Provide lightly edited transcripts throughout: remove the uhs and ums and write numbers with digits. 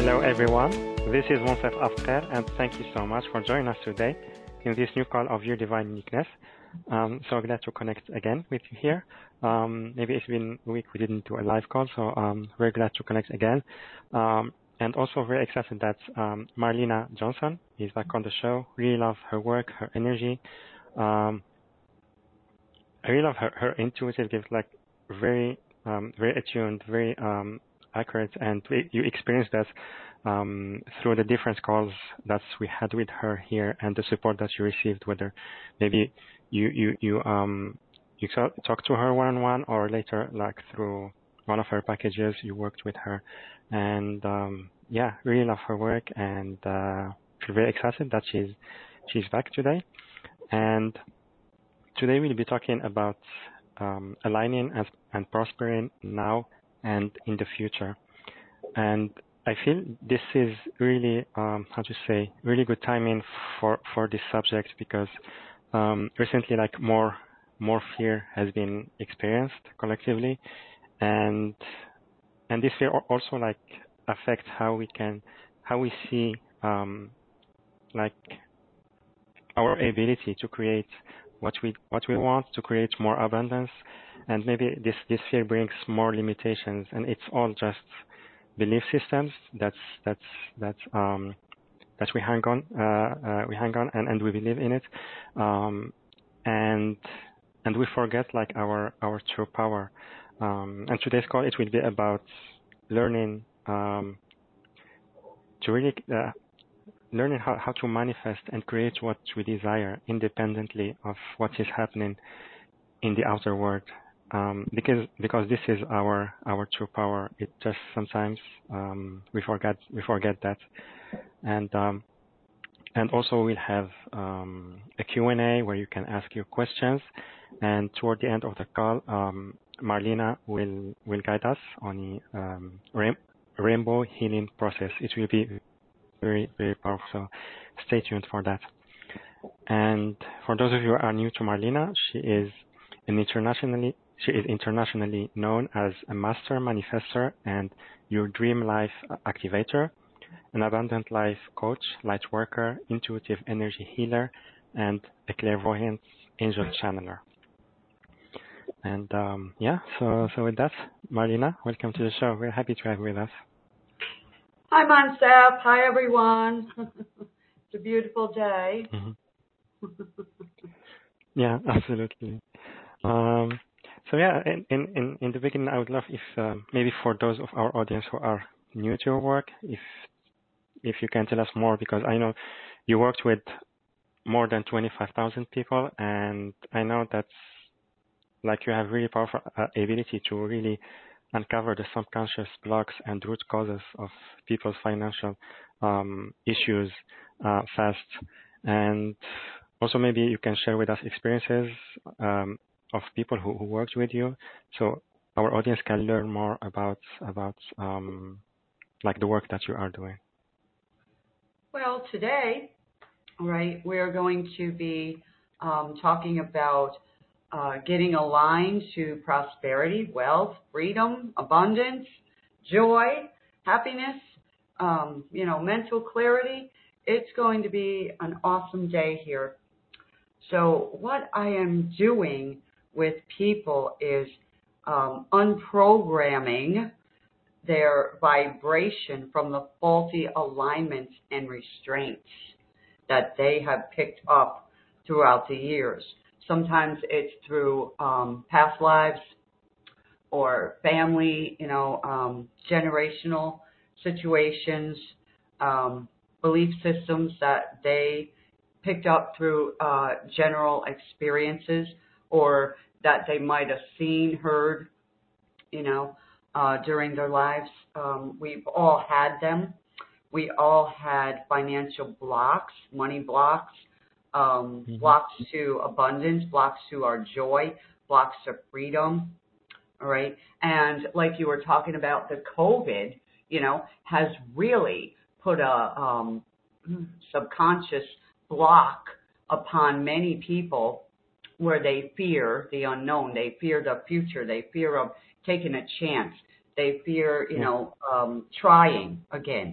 Hello everyone, this is Monsef Afker and thank you so much for joining us today in this new call of Your Divine Uniqueness. So glad to connect again with you here. Maybe it's been a week we didn't do a live call, so very glad to connect again. And also very excited that Marlena Johnson is back on the show. Really love her work, her energy. I really love her intuitive gift, like very attuned, very accurate, and you experienced that through the different calls that we had with her here and the support that you received, whether maybe you talked to her one-on-one or later like through one of her packages you worked with her. And yeah, really love her work and feel very excited that she's back today. And today we'll be talking about aligning and prospering now and in the future. And I feel this is really, really good timing for this subject because recently, like more fear has been experienced collectively, and this fear also like affects how we see like our ability to create what we want, to create more abundance. And maybe this fear brings more limitations, and it's all just belief systems that we hang on and we believe in it, and we forget like our true power. And today's call, it will be about learning to really learning how to manifest and create what we desire independently of what is happening in the outer world. Because this is our true power. It just sometimes we forget that, and also we'll have a Q&A where you can ask your questions, and toward the end of the call, Marlena will guide us on the rainbow healing process. It will be very, very powerful. So stay tuned for that. And for those of you who are new to Marlena, she is internationally known as a master manifestor and your dream life activator, an abundant life coach, light worker, intuitive energy healer, and a clairvoyant angel channeler. And so with that, Marlena, welcome to the show. We're happy to have you with us. Hi, Monsef. Hi, everyone. It's a beautiful day. Mm-hmm. Yeah, absolutely. So yeah, in the beginning, I would love if maybe for those of our audience who are new to your work, if you can tell us more, because I know you worked with more than 25,000 people, and I know that's like you have really powerful ability to really uncover the subconscious blocks and root causes of people's financial issues fast. And also maybe you can share with us experiences of people who worked with you, so our audience can learn more about like the work that you are doing. Well, today, right, we're going to be talking about getting aligned to prosperity, wealth, freedom, abundance, joy, happiness, mental clarity. It's going to be an awesome day here. So what I am doing with people is unprogramming their vibration from the faulty alignments and restraints that they have picked up throughout the years. Sometimes it's through past lives or family, generational situations, belief systems that they picked up through general experiences, or that they might have seen, heard, during their lives. We've all had them. We all had financial blocks, money blocks, blocks to abundance, blocks to our joy, blocks to freedom. All right. And like you were talking about, the COVID, has really put a subconscious block upon many people where they fear the unknown. They fear the future. They fear of taking a chance. They fear, trying again.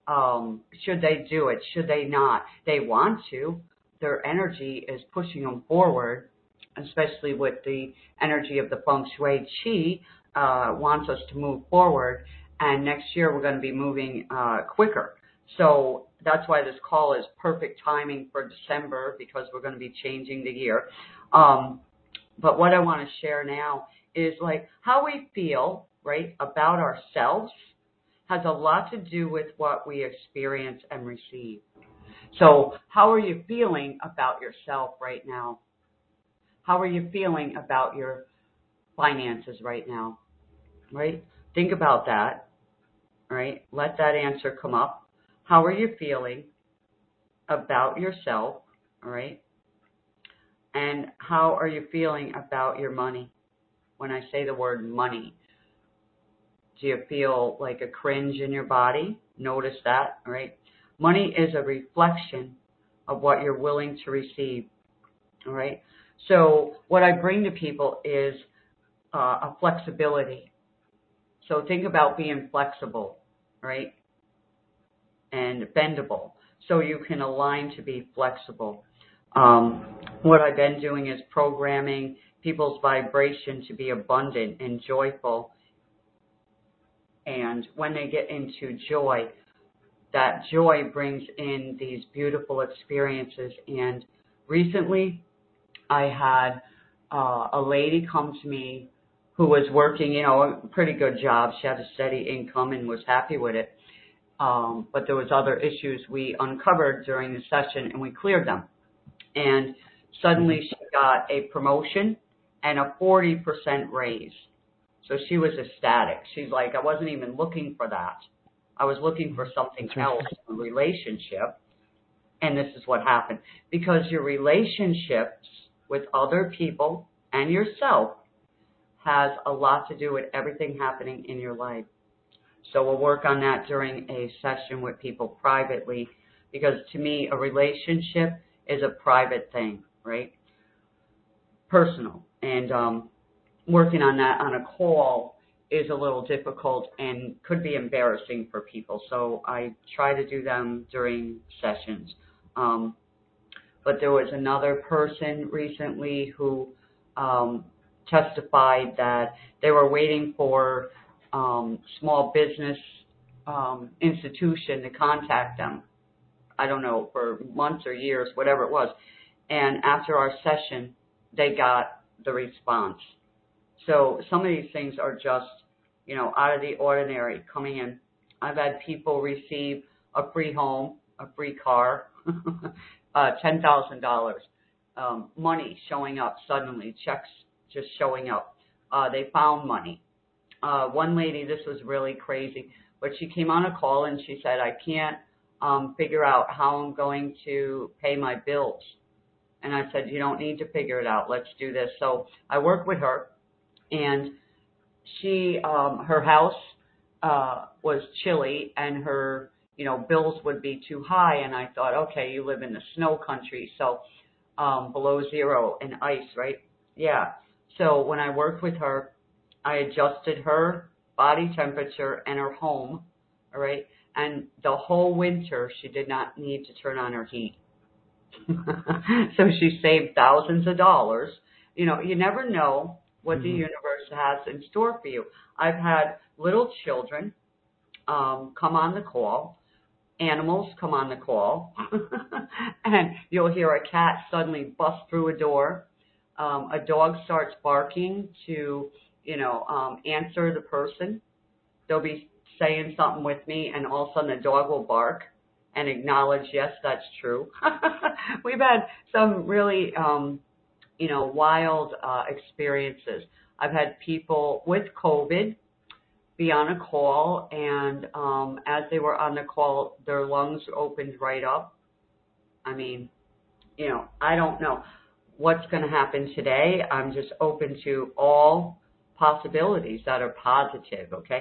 Should they do it? Should they not? They want to. Their energy is pushing them forward, especially with the energy of the feng shui qi, wants us to move forward. And next year we're going to be moving quicker. So that's why this call is perfect timing for December, because we're going to be changing the year. But what I want to share now is like how we feel, right, about ourselves has a lot to do with what we experience and receive. So how are you feeling about yourself right now? How are you feeling about your finances right now? Right? Think about that. Right? Let that answer come up. How are you feeling about yourself? All right? And how are you feeling about your money? When I say the word money, do you feel like a cringe in your body? Notice that, all right? Money is a reflection of what you're willing to receive, all right? So what I bring to people is a flexibility. So think about being flexible, right? And bendable, so you can align to be flexible. What I've been doing is programming people's vibration to be abundant and joyful. And when they get into joy, that joy brings in these beautiful experiences. And recently, I had a lady come to me who was working, a pretty good job. She had a steady income and was happy with it. But there was other issues we uncovered during the session, and we cleared them. And suddenly she got a promotion and a 40% raise. So she was ecstatic. She's like, I wasn't even looking for that. I was looking for something else, a relationship. And this is what happened. Because your relationships with other people and yourself has a lot to do with everything happening in your life. So we'll work on that during a session with people privately, because to me, a relationship is a private thing, right? Personal. And working on that on a call is a little difficult and could be embarrassing for people. So I try to do them during sessions. But there was another person recently who testified that they were waiting for small business institution to contact them. I don't know, for months or years, whatever it was. And after our session, they got the response. So some of these things are just, out of the ordinary coming in. I've had people receive a free home, a free car, $10,000, money showing up suddenly, checks just showing up. They found money. One lady, this was really crazy, but she came on a call and she said, I can't figure out how I'm going to pay my bills. And I said, you don't need to figure it out. Let's do this. So I worked with her, and she, her house was chilly, and her, bills would be too high. And I thought, okay, you live in the snow country, so below zero and ice, right? Yeah. So when I worked with her, I adjusted her body temperature and her home, all right? And the whole winter, she did not need to turn on her heat. So she saved thousands of dollars. You never know what the universe has in store for you. I've had little children come on the call, animals come on the call, and you'll hear a cat suddenly bust through a door. A dog starts barking to, answer the person. They'll be saying something with me, and all of a sudden the dog will bark and acknowledge, yes, that's true. We've had some really, wild experiences. I've had people with COVID be on a call, and as they were on the call, their lungs opened right up. I mean, I don't know what's going to happen today. I'm just open to all possibilities that are positive, okay?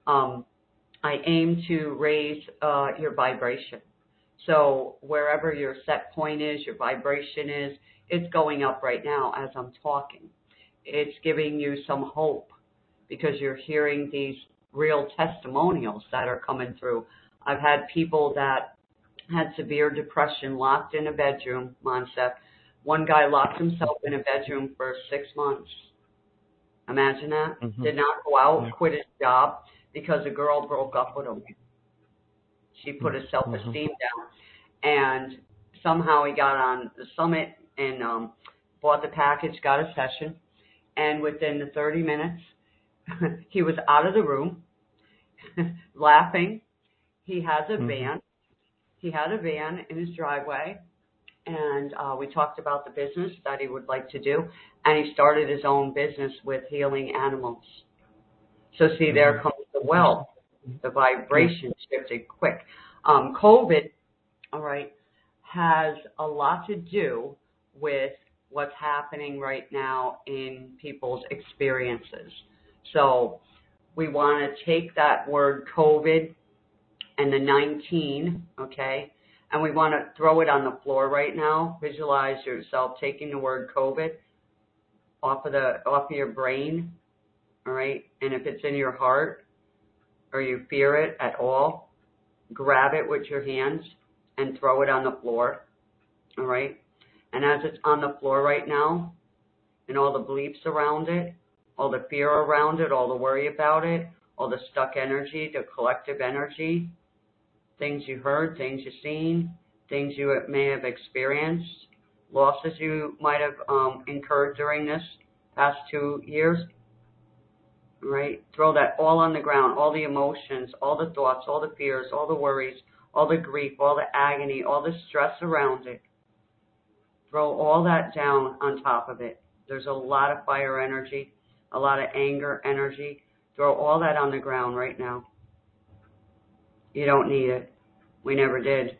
I aim to raise your vibration. So wherever your set point is, your vibration is, it's going up right now as I'm talking. It's giving you some hope because you're hearing these real testimonials that are coming through. I've had people that had severe depression locked in a bedroom, Moncef. One guy locked himself in a bedroom for 6 months. Imagine that. Mm-hmm. Did not go out, Yeah. quit his job because a girl broke up with him. She put his self-esteem down. And somehow he got on the summit and bought the package, got a session. And within the 30 minutes, he was out of the room, laughing. He has a van. He had a van in his driveway. And we talked about the business that he would like to do. And he started his own business with healing animals. So see, there comes the wealth. The vibration shifted quick. COVID, all right, has a lot to do with what's happening right now in people's experiences. So we want to take that word COVID and the 19, okay, and we want to throw it on the floor right now. Visualize yourself taking the word COVID off of your brain, all right? And if it's in your heart or you fear it at all, grab it with your hands and throw it on the floor, all right? And as it's on the floor right now, and all the beliefs around it, all the fear around it, all the worry about it, all the stuck energy, the collective energy, things you heard, things you've seen, things you may have experienced, losses you might have incurred during this past 2 years, right? Throw that all on the ground, all the emotions, all the thoughts, all the fears, all the worries, all the grief, all the agony, all the stress around it. Throw all that down on top of it. There's a lot of fire energy, a lot of anger energy. Throw all that on the ground right now. You don't need it. We never did.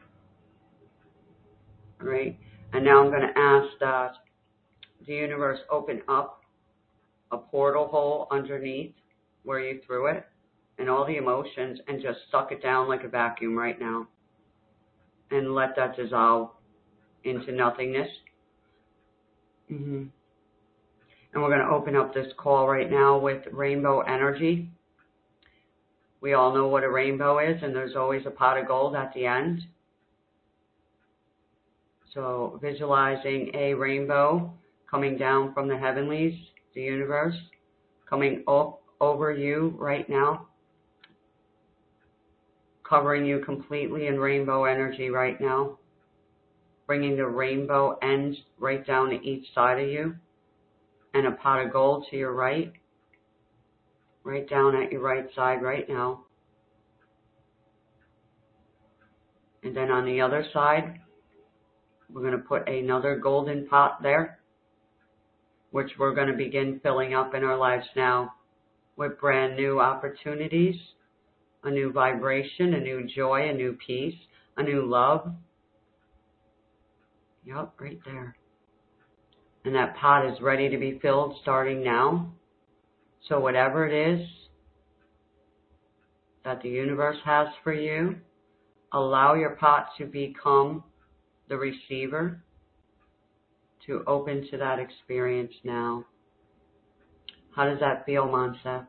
All right? And now I'm going to ask that the universe open up a portal hole underneath where you threw it and all the emotions and just suck it down like a vacuum right now. And let that dissolve into nothingness. And we're going to open up this call right now with rainbow energy. We all know what a rainbow is, and there's always a pot of gold at the end. So visualizing a rainbow coming down from the heavenlies, the universe, coming up over you right now, covering you completely in rainbow energy right now, bringing the rainbow ends right down to each side of you, and a pot of gold to your right down at your right side right now. And then on the other side, we're going to put another golden pot there, which we're going to begin filling up in our lives now with brand new opportunities, a new vibration, a new joy, a new peace, a new love. Yep, right there. And that pot is ready to be filled starting now. So whatever it is that the universe has for you, allow your pot to become the receiver, to open to that experience now. How does that feel, Moncef?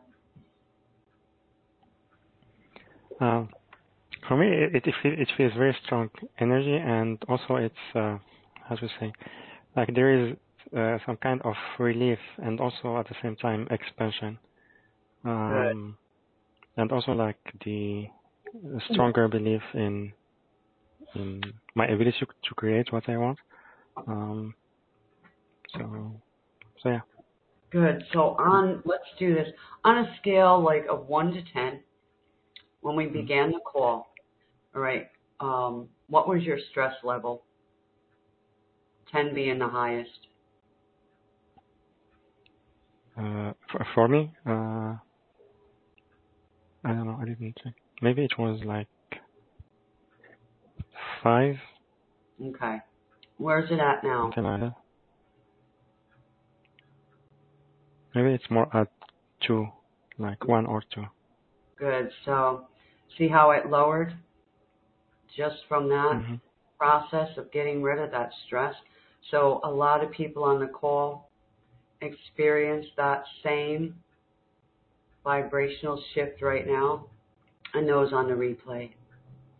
For me, it feels very strong energy, and also it's how to say, like there is some kind of relief, and also at the same time expansion, and also like the stronger belief in my ability to create what I want. So yeah. Good. So let's do this on a scale like of 1 to 10. When we began the call, all right, what was your stress level? 10 being the highest. For me, I don't know. I didn't check. Maybe it was like 5. Okay. Where's it at now? Something like that. Maybe it's more at 2, like 1 or 2. Good. So see how it lowered just from that process of getting rid of that stress. So a lot of people on the call experience that same vibrational shift right now, and those on the replay.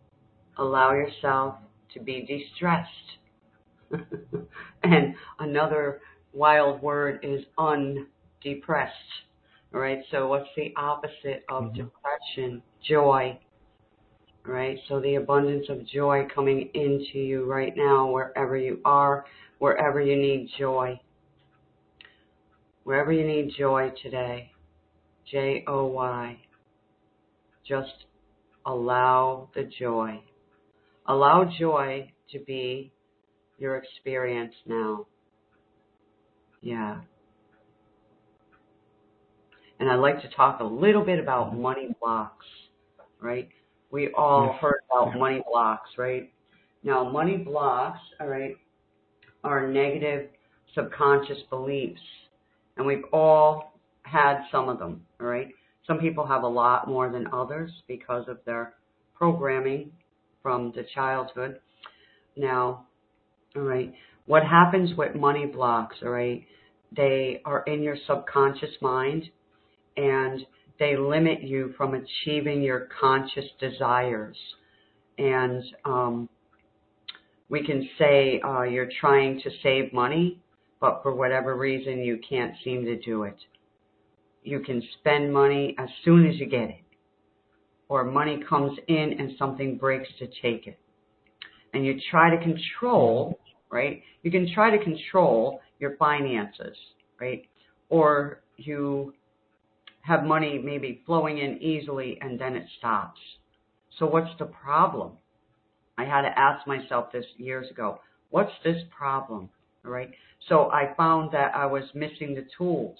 allow yourself to be de-stressed. And another wild word is undepressed. All right, so what's the opposite of depression? Joy. All right, so the abundance of joy coming into you right now, wherever you are, wherever you need joy. Wherever you need joy today, Joy. Just allow the joy. Allow joy to be your experience now. Yeah. And I'd like to talk a little bit about money blocks, right? We all heard about money blocks, right? Now, money blocks, all right, are negative subconscious beliefs. And we've all had some of them, all right? Some people have a lot more than others because of their programming from the childhood. Now, all right, what happens with money blocks, all right, they are in your subconscious mind, and they limit you from achieving your conscious desires. And we can say you're trying to save money, but for whatever reason you can't seem to do it. You can spend money as soon as you get it, or money comes in and something breaks to take it. And you try to control, right? You can try to control your finances, right? Or you have money maybe flowing in easily and then it stops. So what's the problem? I had to ask myself this years ago. What's this problem? All right. So I found that I was missing the tools,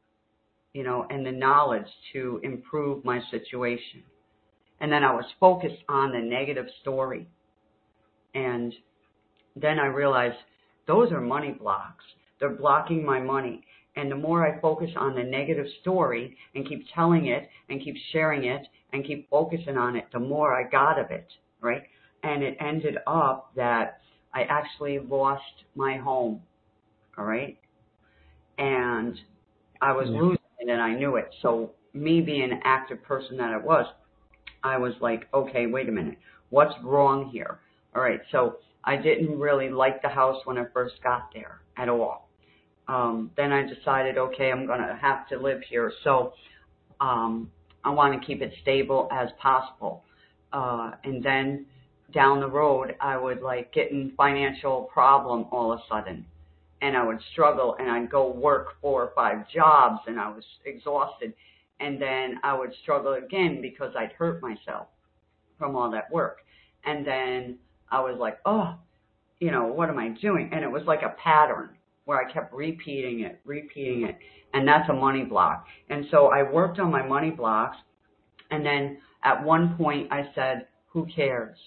and the knowledge to improve my situation. And then I was focused on the negative story. And then I realized those are money blocks. They're blocking my money. And the more I focus on the negative story and keep telling it and keep sharing it and keep focusing on it, the more I got of it, right? And it ended up that I actually lost my home, all right? And I was losing it and I knew it. So me being an active person that I was like, okay, wait a minute. What's wrong here? All right, so I didn't really like the house when I first got there at all. Then I decided, okay, I'm going to have to live here. So I want to keep it stable as possible. And then down the road, I would get in financial problem all of a sudden. And I would struggle and I'd go work 4 or 5 jobs and I was exhausted. And then I would struggle again because I'd hurt myself from all that work. And then I was like, oh, what am I doing? And it was like a pattern where I kept repeating it. And that's a money block. And so I worked on my money blocks. And then at one point I said, who cares?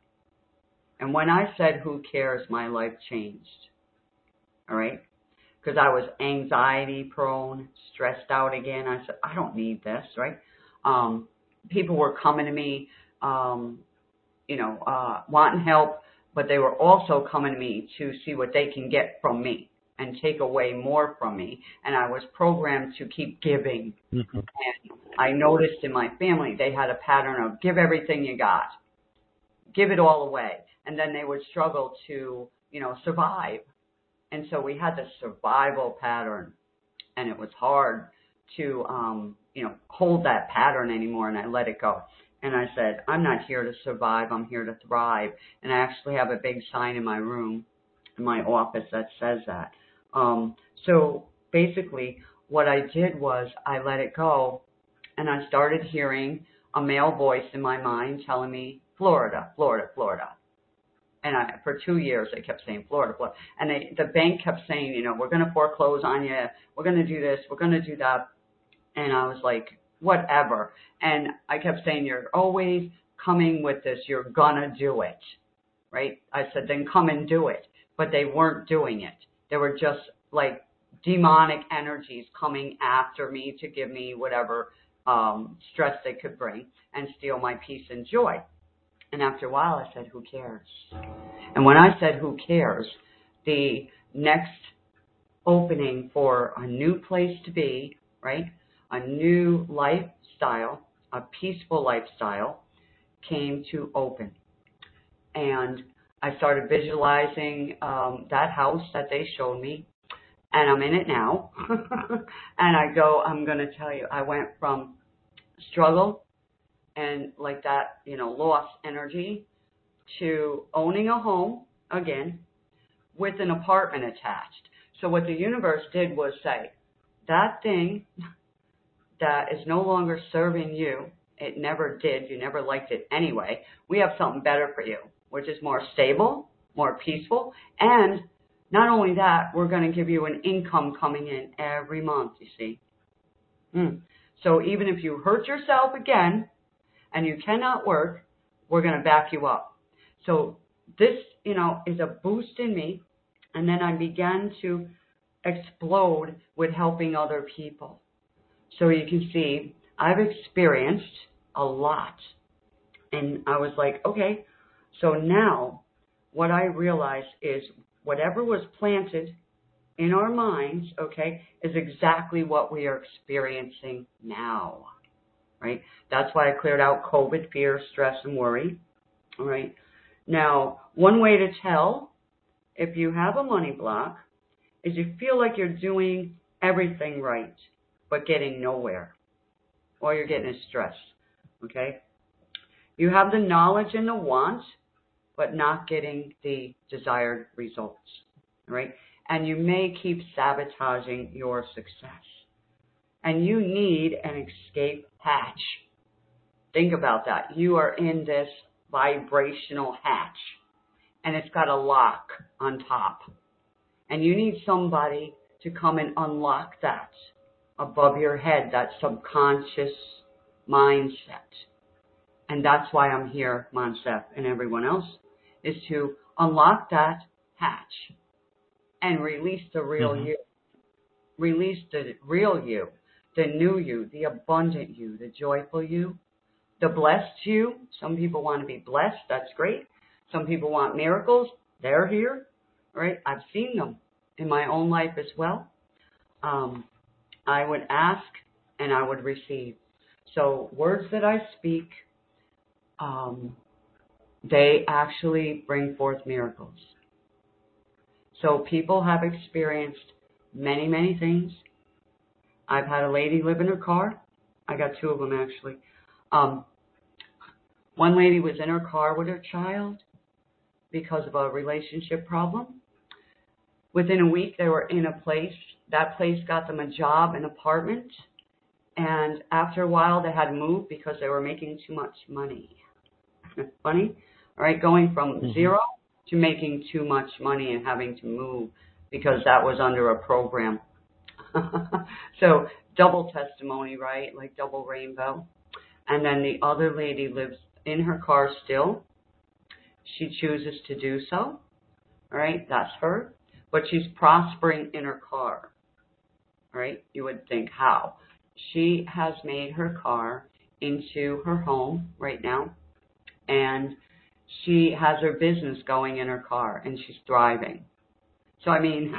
And when I said, who cares, my life changed. All right? Because I was anxiety prone, stressed out again. I said, I don't need this, right? People were coming to me, wanting help, but they were also coming to me to see what they can get from me and take away more from me. And I was programmed to keep giving. Mm-hmm. And I noticed in my family, they had a pattern of give everything you got, give it all away. And then they would struggle to, survive. And so we had this survival pattern, and it was hard to, hold that pattern anymore, and I let it go. And I said, I'm not here to survive, I'm here to thrive. And I actually have a big sign in my room, in my office, that says that. So basically what I did was I let it go, and I started hearing a male voice in my mind telling me, Florida, Florida, Florida. And for 2 years, they kept saying Florida, Florida. And the bank kept saying, we're going to foreclose on you. We're going to do this. We're going to do that. And I was like, whatever. And I kept saying, you're always coming with this. You're going to do it, right? I said, then come and do it. But they weren't doing it. They were just like demonic energies coming after me to give me whatever stress they could bring and steal my peace and joy. And after a while, I said, who cares? And when I said, who cares, the next opening for a new place to be, right, a new lifestyle, a peaceful lifestyle, came to open. And I started visualizing that house that they showed me, and I'm in it now. And I'm going to tell you, I went from struggle and like that, lost energy to owning a home again with an apartment attached. So what the universe did was say, that thing that is no longer serving you, it never did, you never liked it anyway, we have something better for you, which is more stable, more peaceful, and not only that, we're going to give you an income coming in every month, you see. So even if you hurt yourself again and you cannot work, we're going to back you up. So this, is a boost in me. And then I began to explode with helping other people. So you can see I've experienced a lot. And I was like, okay, so now what I realized is whatever was planted in our minds, okay, is exactly what we are experiencing now, right? That's why I cleared out COVID, fear, stress, and worry, all right? Now, one way to tell if you have a money block is you feel like you're doing everything right, but getting nowhere, or you're getting stressed, okay? You have the knowledge and the want, but not getting the desired results, right? And you may keep sabotaging your success. And you need an escape hatch. Think about that. You are in this vibrational hatch, and it's got a lock on top. And you need somebody to come and unlock that above your head, that subconscious mindset. And that's why I'm here, Moncef, and everyone else, is to unlock that hatch and release the real you. Release the real you, the new you, the abundant you, the joyful you, the blessed you. Some people want to be blessed. That's great. Some people want miracles. They're here, right? I've seen them in my own life as well. I would ask and I would receive. So words that I speak, they actually bring forth miracles. So people have experienced many, many things. I've had a lady live in her car. I got two of them, actually. One lady was in her car with her child because of a relationship problem. Within a week, they were in a place. That place got them a job, an apartment. And after a while, they had to move because they were making too much money. Funny? All right, going from zero to making too much money and having to move because that was under a program. So double testimony, right? Like double rainbow. And then the other lady lives in her car still. She chooses to do so. All right, that's her. But she's prospering in her car. All right, you would think how? She has made her car into her home right now. And she has her business going in her car, and she's thriving. So, I mean,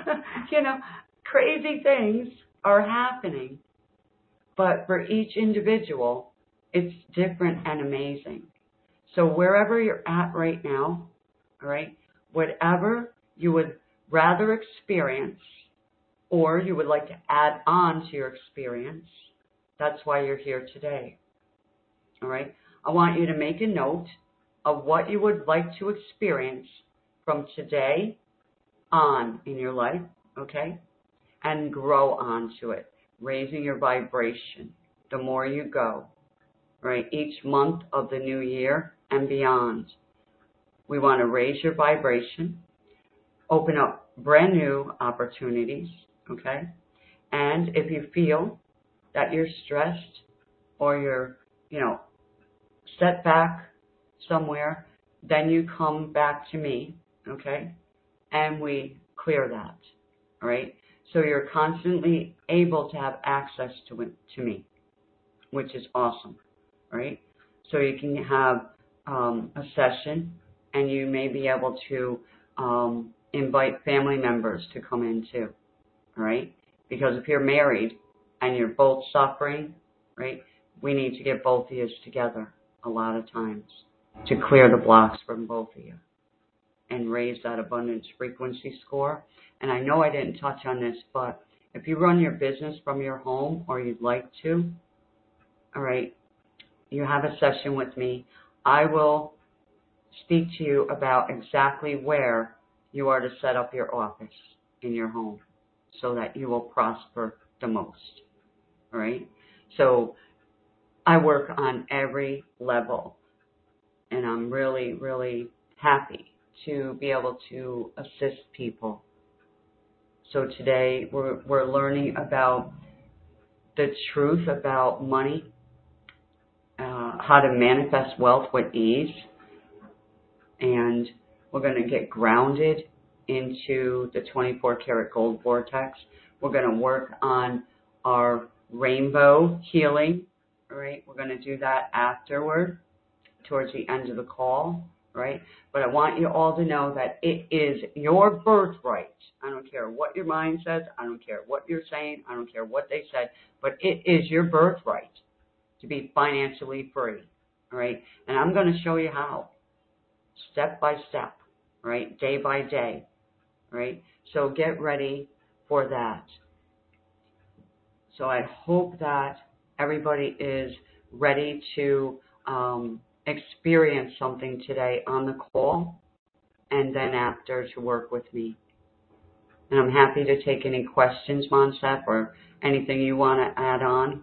crazy things are happening. But for each individual, it's different and amazing. So wherever you're at right now, all right, whatever you would rather experience or you would like to add on to your experience, that's why you're here today. All right? I want you to make a note of what you would like to experience from today on in your life, okay? And grow onto it, raising your vibration the more you go, right? Each month of the new year and beyond. We want to raise your vibration, open up brand new opportunities, okay? And if you feel that you're stressed or you're, set back somewhere, then you come back to me, okay? And we clear that, all right? So you're constantly able to have access to me, which is awesome, all right? So you can have a session, and you may be able to invite family members to come in too, all right? Because if you're married and you're both suffering, right, we need to get both of you together a lot of times. to clear the blocks from both of you and raise that abundance frequency score. And I know I didn't touch on this, but if you run your business from your home or you'd like to, all right, you have a session with me. I will speak to you about exactly where you are to set up your office in your home so that you will prosper the most. All right? So I work on every level, and I'm really, really happy to be able to assist people. So today we're learning about the truth about money, how to manifest wealth with ease, and we're going to get grounded into the 24-karat gold vortex. We're going to work on our rainbow healing, right? We're going to do that afterward, towards the end of the call, right? But I want you all to know that it is your birthright. I don't care what your mind says. I don't care what you're saying. I don't care what they said. But it is your birthright to be financially free, all right? And I'm going to show you how, step by step, right? Day by day, right? So get ready for that. So I hope that everybody is ready to experience something today on the call and then after to work with me. And I'm happy to take any questions, Monsef, or anything you want to add on.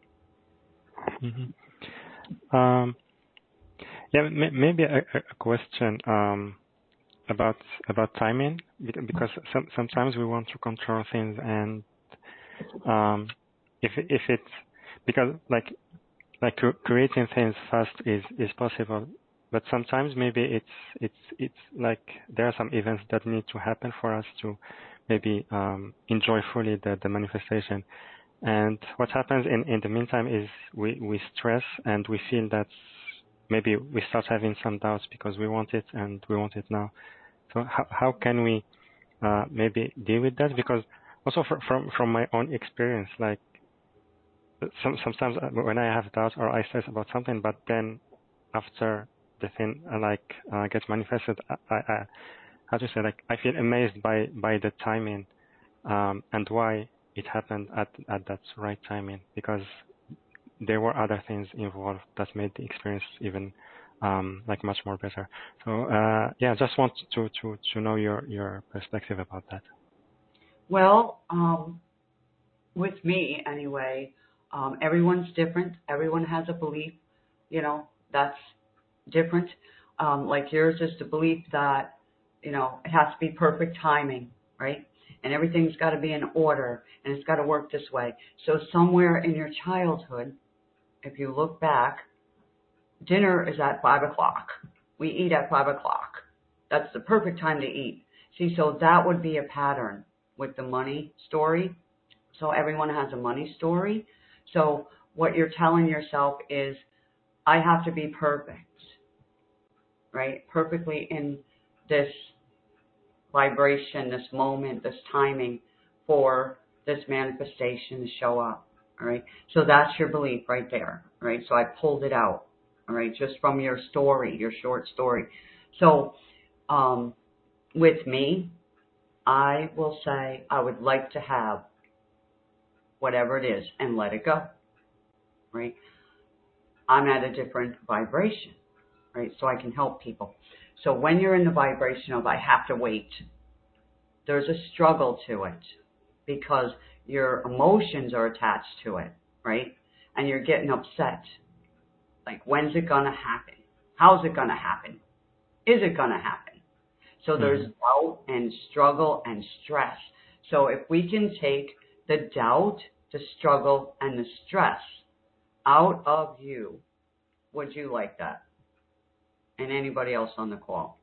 Mm-hmm. Yeah, maybe a question about timing, because sometimes we want to control things, and if it's because like creating things fast is possible, but sometimes maybe it's like there are some events that need to happen for us to maybe enjoy fully the manifestation. And what happens in the meantime is we stress, and we feel that maybe we start having some doubts because we want it and we want it now. So how can we maybe deal with that? Because also from my own experience, like sometimes when I have doubts or I stress about something, but then after the thing gets manifested, I how to say, like I feel amazed by the timing and why it happened at that right timing, because there were other things involved that made the experience even like much more better. So yeah, just want to know your perspective about that. Well, with me anyway, everyone's different. Everyone has a belief, that's different. Like yours is the belief that, it has to be perfect timing, right? And everything's got to be in order, and it's got to work this way. So somewhere in your childhood, if you look back, dinner is at 5 o'clock. We eat at 5 o'clock. That's the perfect time to eat. See, so that would be a pattern with the money story. So everyone has a money story. So what you're telling yourself is, I have to be perfect, right? Perfectly in this vibration, this moment, this timing for this manifestation to show up, all right? So that's your belief right there, all right? So I pulled it out, all right, just from your story, your short story. So with me, I will say I would like to have whatever it is and let it go, right? I'm at a different vibration, right? So I can help people. So when you're in the vibration of I have to wait, there's a struggle to it because your emotions are attached to it, right? And you're getting upset. Like, when's it going to happen? How's it going to happen? Is it going to happen? So there's doubt and struggle and stress. So if we can take the doubt, the struggle, and the stress out of you, would you like that? And anybody else on the call?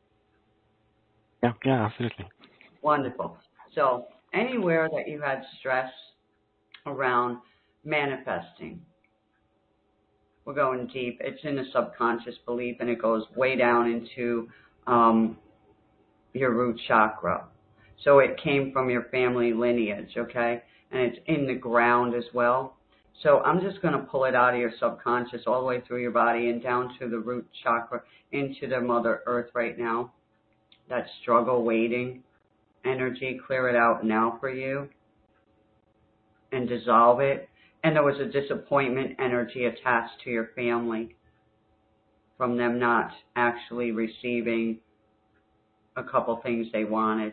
Yeah, absolutely. Wonderful. So anywhere that you had stress around manifesting, we're going deep. It's in the subconscious belief, and it goes way down into your root chakra. So it came from your family lineage, okay? And it's in the ground as well. So I'm just going to pull it out of your subconscious all the way through your body and down to the root chakra into the Mother Earth right now. That struggle, waiting energy, clear it out now for you and dissolve it. And there was a disappointment energy attached to your family from them not actually receiving a couple things they wanted.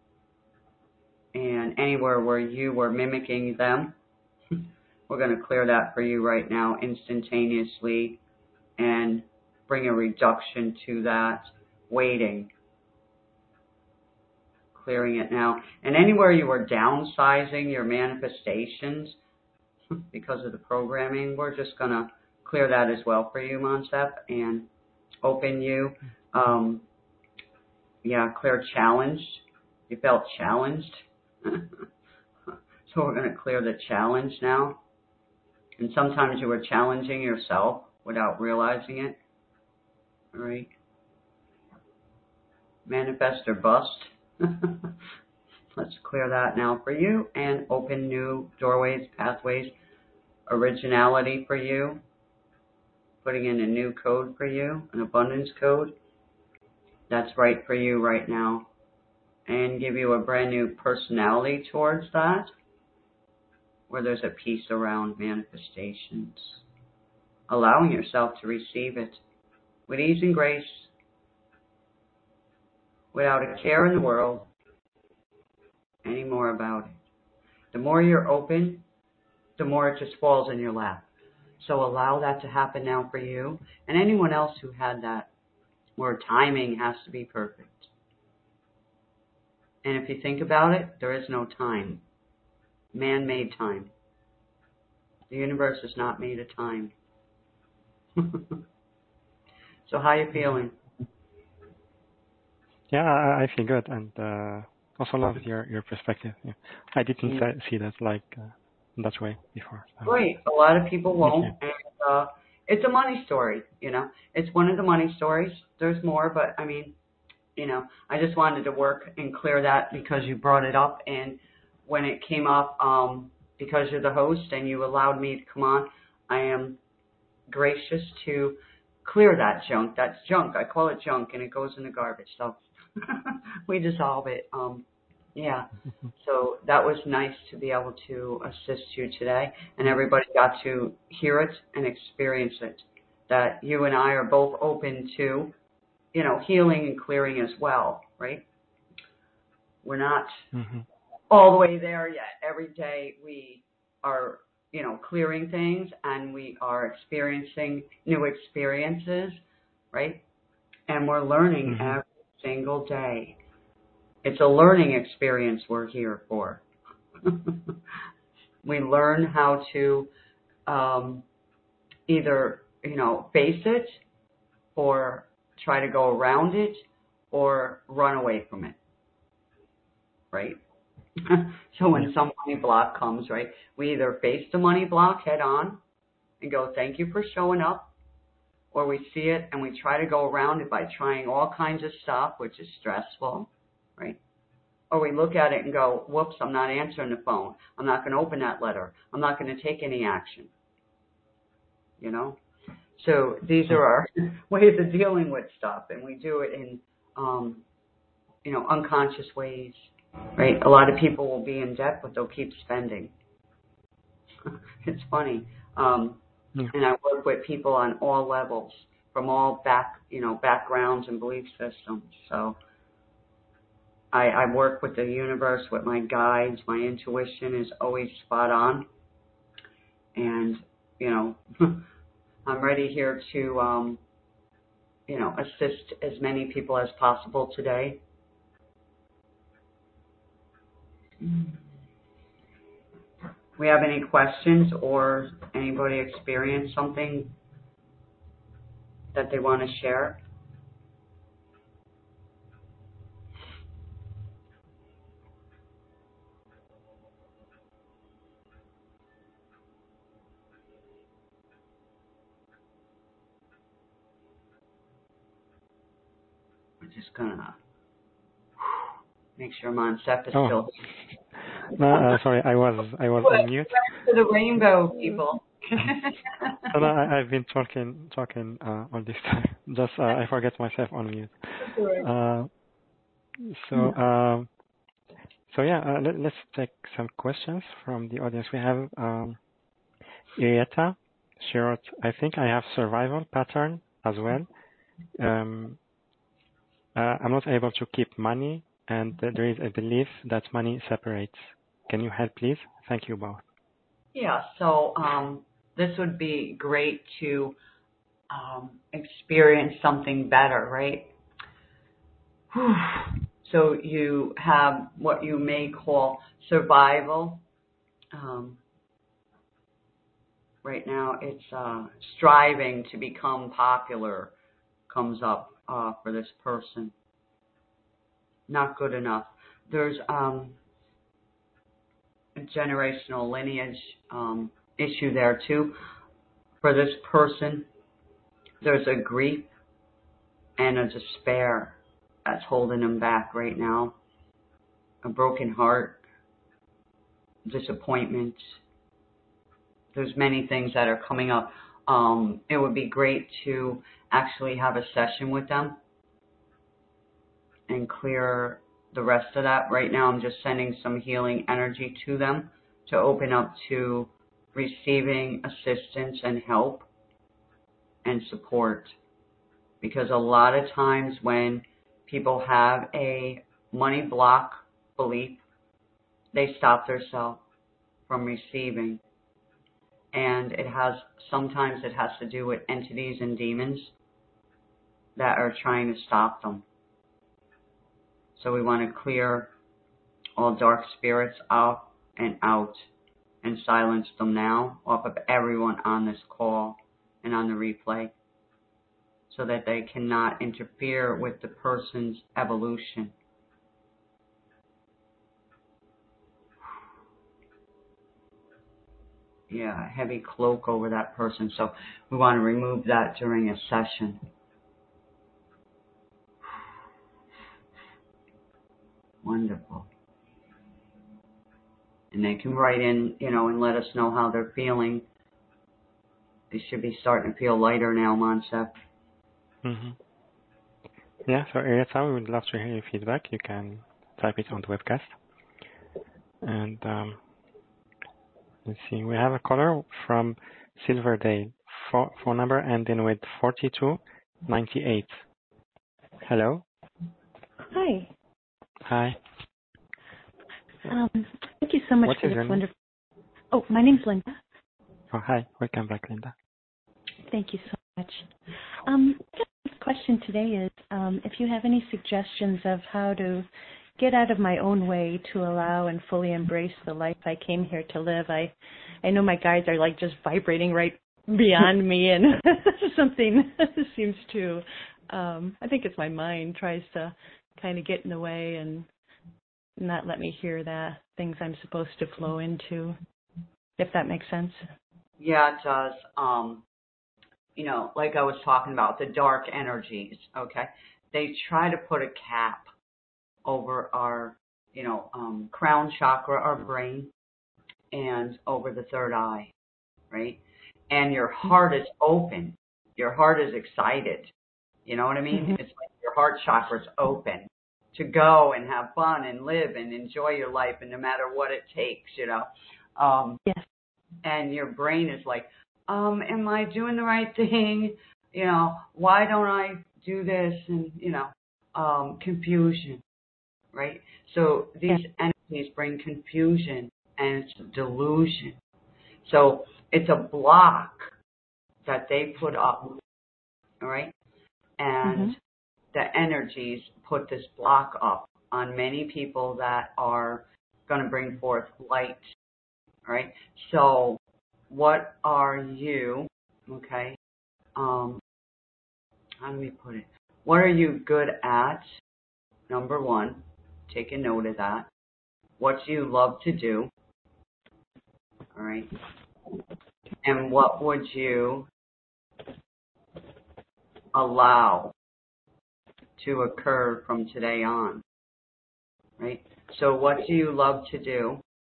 And anywhere where you were mimicking them, we're going to clear that for you right now instantaneously and bring a reduction to that waiting. Clearing it now. And anywhere you were downsizing your manifestations because of the programming, we're just going to clear that as well for you, Monsef, and open you. Clear challenged. You felt challenged. So we're going to clear the challenge now. And sometimes you were challenging yourself without realizing it. All right. Manifest or bust. Let's clear that now for you and open new doorways, pathways, originality for you. Putting in a new code for you, an abundance code. That's right for you right now. And give you a brand new personality towards that, where there's a peace around manifestations. Allowing yourself to receive it with ease and grace, without a care in the world any more about it. The more you're open, the more it just falls in your lap. So allow that to happen now for you and anyone else who had that, where timing has to be perfect. And if you think about it, there is no time. Man-made time. The universe is not made of time. So how are you feeling? Yeah, I feel good, and also love your perspective. Yeah. I didn't see that that way before. So. Great. A lot of people won't. And it's a money story, you know. It's one of the money stories. There's more, but I mean, you know, I just wanted to work and clear that because you brought it up. And when it came up, because you're the host and you allowed me to come on, I am gracious to clear that junk. That's junk. I call it junk, and it goes in the garbage. So we dissolve it. So that was nice to be able to assist you today, and everybody got to hear it and experience it, that you and I are both open to, you know, healing and clearing as well, right? We're not all the way there yet. Every day we are, you know, clearing things, and we are experiencing new experiences, right? And we're learning every single day. It's a learning experience we're here for. We learn how to either, you know, face it or try to go around it or run away from it, right? So when some money block comes, right, we either face the money block head on and go, thank you for showing up, or we see it and we try to go around it by trying all kinds of stuff, which is stressful, right? Or we look at it and go, whoops, I'm not answering the phone. I'm not going to open that letter. I'm not going to take any action. You know? So these are our ways of dealing with stuff, and we do it in, you know, unconscious ways, right? A lot of people will be in debt, but they'll keep spending. It's funny. And I work with people on all levels, from all backgrounds and belief systems. So I work with the universe, with my guides. My intuition is always spot on. And, you know, I'm ready here to, you know, assist as many people as possible today. We have any questions or anybody experience something that they want to share? We're just gonna make sure Monsef is still. No, sorry, I was on mute. To the rainbow people. So no, I've been talking all this time. Just I forget myself on mute. So so yeah, let's take some questions from the audience. We have Irieta. She wrote, I think I have survival pattern as well. I'm not able to keep money, and there is a belief that money separates. Can you help, please? Thank you both. Yeah, so this would be great to experience something better, right? So you have what you may call survival. Right now it's striving to become popular comes up for this person. Not good enough. There's a generational lineage issue there too. For this person, there's a grief and a despair that's holding them back right now. A broken heart, disappointment. There's many things that are coming up. It would be great to actually have a session with them and clear the rest of that. Right now I'm just sending some healing energy to them to open up to receiving assistance and help and support. Because a lot of times when people have a money block belief, they stop themselves from receiving. And sometimes it has to do with entities and demons that are trying to stop them. So we want to clear all dark spirits up and out and silence them now off of everyone on this call and on the replay, so that they cannot interfere with the person's evolution. Yeah, a heavy cloak over that person. So we want to remove that during a session. Wonderful. And they can write in, and let us know how they're feeling. They should be starting to feel lighter now, Moncef. Mm-hmm. Yeah, so Irieta, we would love to hear your feedback. You can type it on the webcast. And let's see, we have a caller from Silverdale. Phone number ending with 4298. Hello. Hi. Hi. Thank you so much What for is this your name? wonderful. Oh, my name's Linda. Oh, hi. Welcome back, Linda. Thank you so much. The question today is if you have any suggestions of how to get out of my own way to allow and fully embrace the life I came here to live. I know my guides are like just vibrating right beyond me, and something seems to, I think it's my mind tries to kind of get in the way and not let me hear the things I'm supposed to flow into, if that makes sense. Yeah, it does. Like I was talking about, the dark energies, okay? They try to put a cap over our, crown chakra, our brain, and over the third eye, right? And your heart is open. Your heart is excited. You know what I mean? Mm-hmm. It's like your heart chakra is open to go and have fun and live and enjoy your life, and no matter what it takes, Yes. And your brain is like, am I doing the right thing? Why don't I do this? And, confusion, right? So these energies bring confusion, and it's a delusion. So it's a block that they put up, all right? And the energies put this block up on many people that are going to bring forth light, all right? So what are you, okay, how do we put it? What are you good at? Number one, take a note of that. What do you love to do? All right. And what would you allow to occur from today on? Right? So what do you love to do?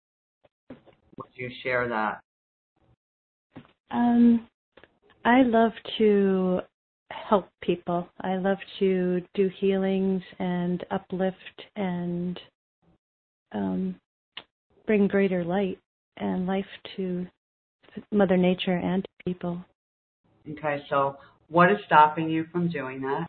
would you share that? I love to help people. I love to do healings and uplift and bring greater light and life to Mother Nature and to people. Okay, so what is stopping you from doing that?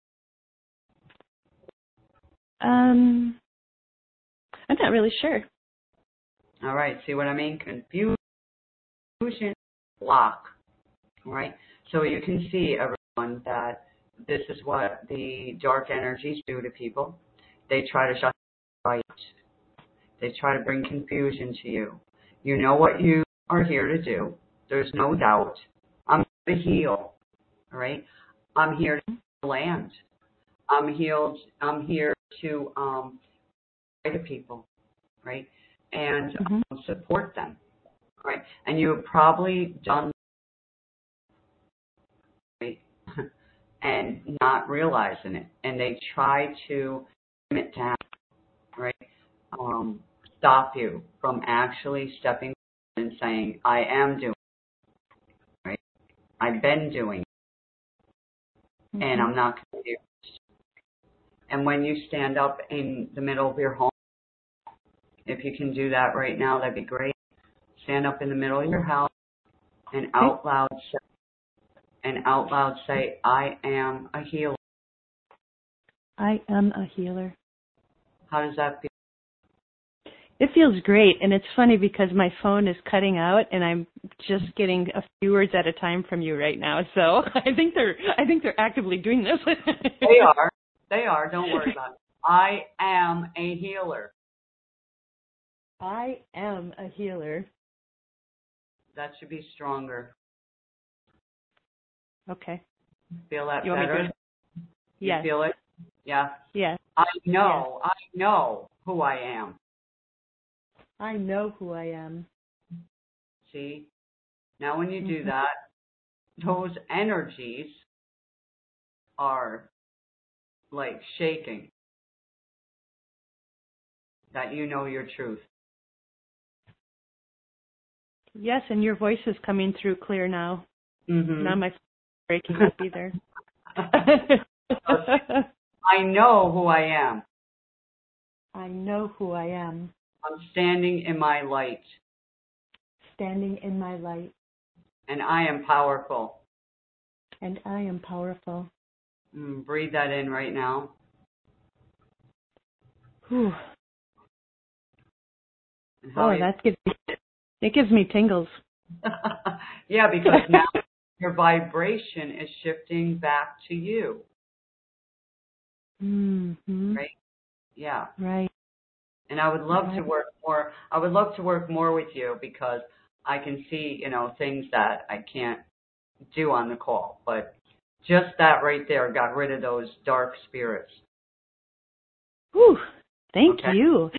I'm not really sure. All right, see what I mean? Confusion, block. All right, so you can see, everyone, that this is what the dark energies do to people. They try to shut you right. They try to bring confusion to you. You know what you are here to do. There's no doubt. I'm here to heal. All right, I'm here to land. I'm here to to people, right, and support them, right. And you have probably done, right, and not realizing it, and they try to limit down, right, stop you from actually stepping and saying, I am doing it, right, I've been doing it, and I'm not confused. And when you stand up in the middle of your home, if you can do that right now, that'd be great. Stand up in the middle of your house and out loud say, I am a healer. I am a healer. How does that feel? It feels great, and it's funny because my phone is cutting out, and I'm just getting a few words at a time from you right now. So I think they're actively doing this. They are. Don't worry about it. I am a healer. I am a healer. That should be stronger. Okay. Feel that you better? Yes. You feel it? Yeah. Yes. I know who I am. I know who I am. See? Now when you do that, those energies are like shaking. That you know your truth. Yes, and your voice is coming through clear now. Not my breaking up either. I know who I am. I know who I am. I'm standing in my light. Standing in my light. And I am powerful. And I am powerful. Breathe that in right now. Whew. It gives me tingles. Yeah, because now your vibration is shifting back to you. Right? Yeah. Right. And I would love to work more. I would love to work more with you because I can see, things that I can't do on the call. But just that right there got rid of those dark spirits. Whew. Thank you.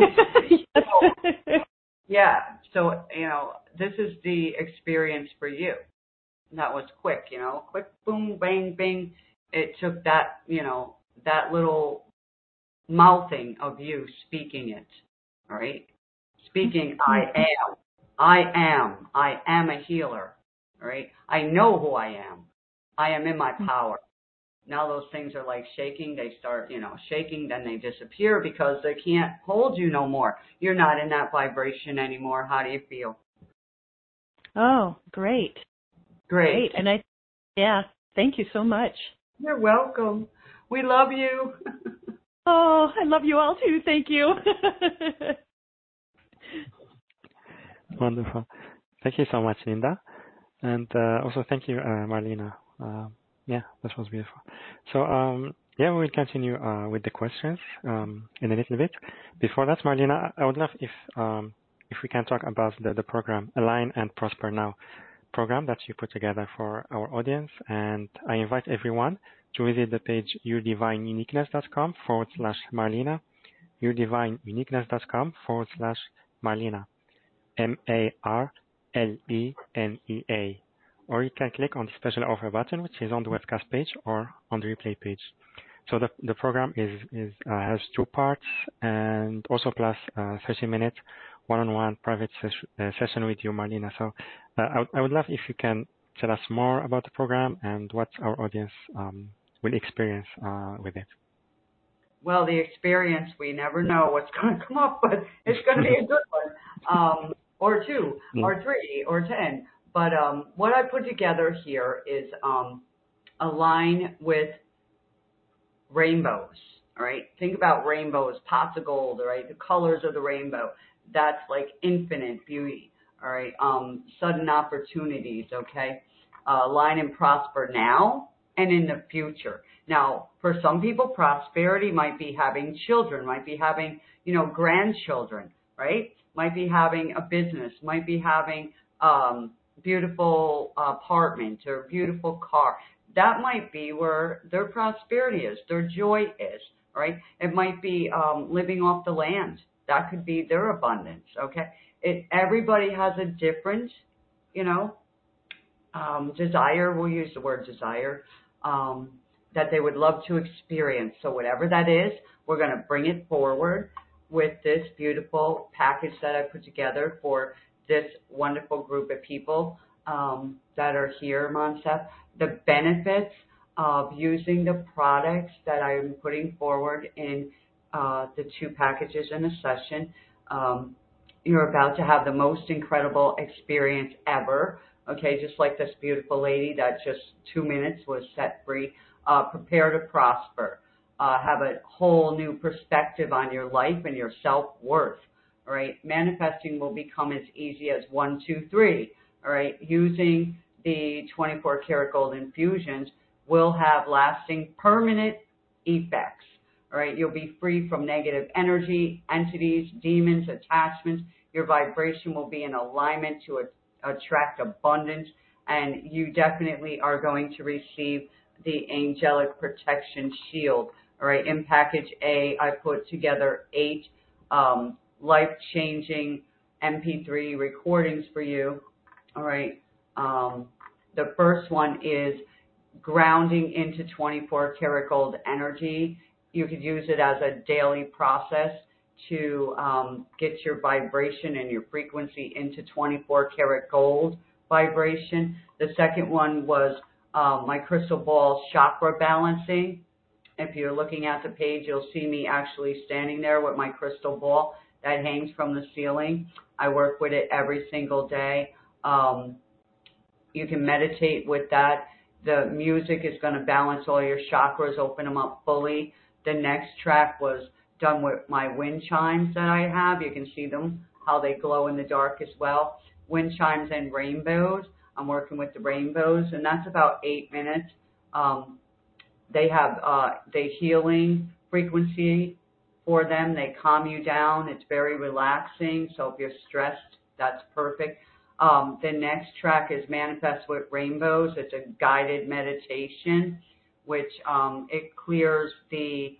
Yeah. So, this is the experience for you. That was quick, quick, boom, bang, bing. It took that, that little mouthing of you speaking it, all right? Speaking, I am a healer, all right? I know who I am in my power. Now those things are like shaking. They start, shaking, then they disappear because they can't hold you no more. You're not in that vibration anymore. How do you feel? Oh, great. Great. And thank you so much. You're welcome. We love you. Oh, I love you all too. Thank you. Wonderful. Thank you so much, Linda. And also thank you, Marlena. This was beautiful. So, we will continue with the questions in a little bit. Before that, Marlena, I would love if we can talk about the program Align and Prosper Now program that you put together for our audience. And I invite everyone to visit the page yourdivineuniqueness.com/Marlena, yourdivineuniqueness.com/Marlena, MARLENEA. Or you can click on the special offer button, which is on the webcast page or on the replay page. So the program has 2 parts and also plus 30 minutes one-on-one private session with you, Marlena. So I would love if you can tell us more about the program and what our audience will experience with it. Well, the experience, we never know what's going to come up, but it's going to be a good one, or two, or three, or 10. But what I put together here is a line with rainbows, all right? Think about rainbows, pots of gold, all right? The colors of the rainbow. That's like infinite beauty, all right? Sudden opportunities, okay? Line and prosper now and in the future. Now, for some people, prosperity might be having children, might be having, grandchildren, right? Might be having a business, might be having beautiful apartment or beautiful car. That might be where their prosperity is, their joy is, right? It might be living off the land. That could be their abundance, okay? Everybody has a different, desire. We'll use the word desire. That they would love to experience. So whatever that is, we're going to bring it forward with this beautiful package that I put together for this wonderful group of people that are here, Moncef. The benefits of using the products that I'm putting forward in the 2 packages in a session. You're about to have the most incredible experience ever. Okay, just like this beautiful lady that just 2 minutes was set free. Prepare to prosper. Have a whole new perspective on your life and your self-worth. All right, manifesting will become as easy as 1, 2, 3. All right, using the 24 karat gold infusions will have lasting permanent effects. All right, you'll be free from negative energy, entities, demons, attachments. Your vibration will be in alignment to attract abundance, and you definitely are going to receive the angelic protection shield. All right, in package A, I put together 8 life-changing MP3 recordings for you. All right, the first one is grounding into 24 karat gold energy. You could use it as a daily process to get your vibration and your frequency into 24 karat gold vibration. The second one was my crystal ball chakra balancing. If you're looking at the page, you'll see me actually standing there with my crystal ball that hangs from the ceiling. I work with it every single day. You can meditate with that. The music is going to balance all your chakras, open them up fully. The next track was done with my wind chimes that I have. You can see them, how they glow in the dark as well. Wind chimes and rainbows. I'm working with the rainbows, and that's about 8 minutes. They have the healing frequency for them. They calm you down. It's very relaxing. So if you're stressed, that's perfect. The next track is Manifest with Rainbows. It's a guided meditation, which it clears the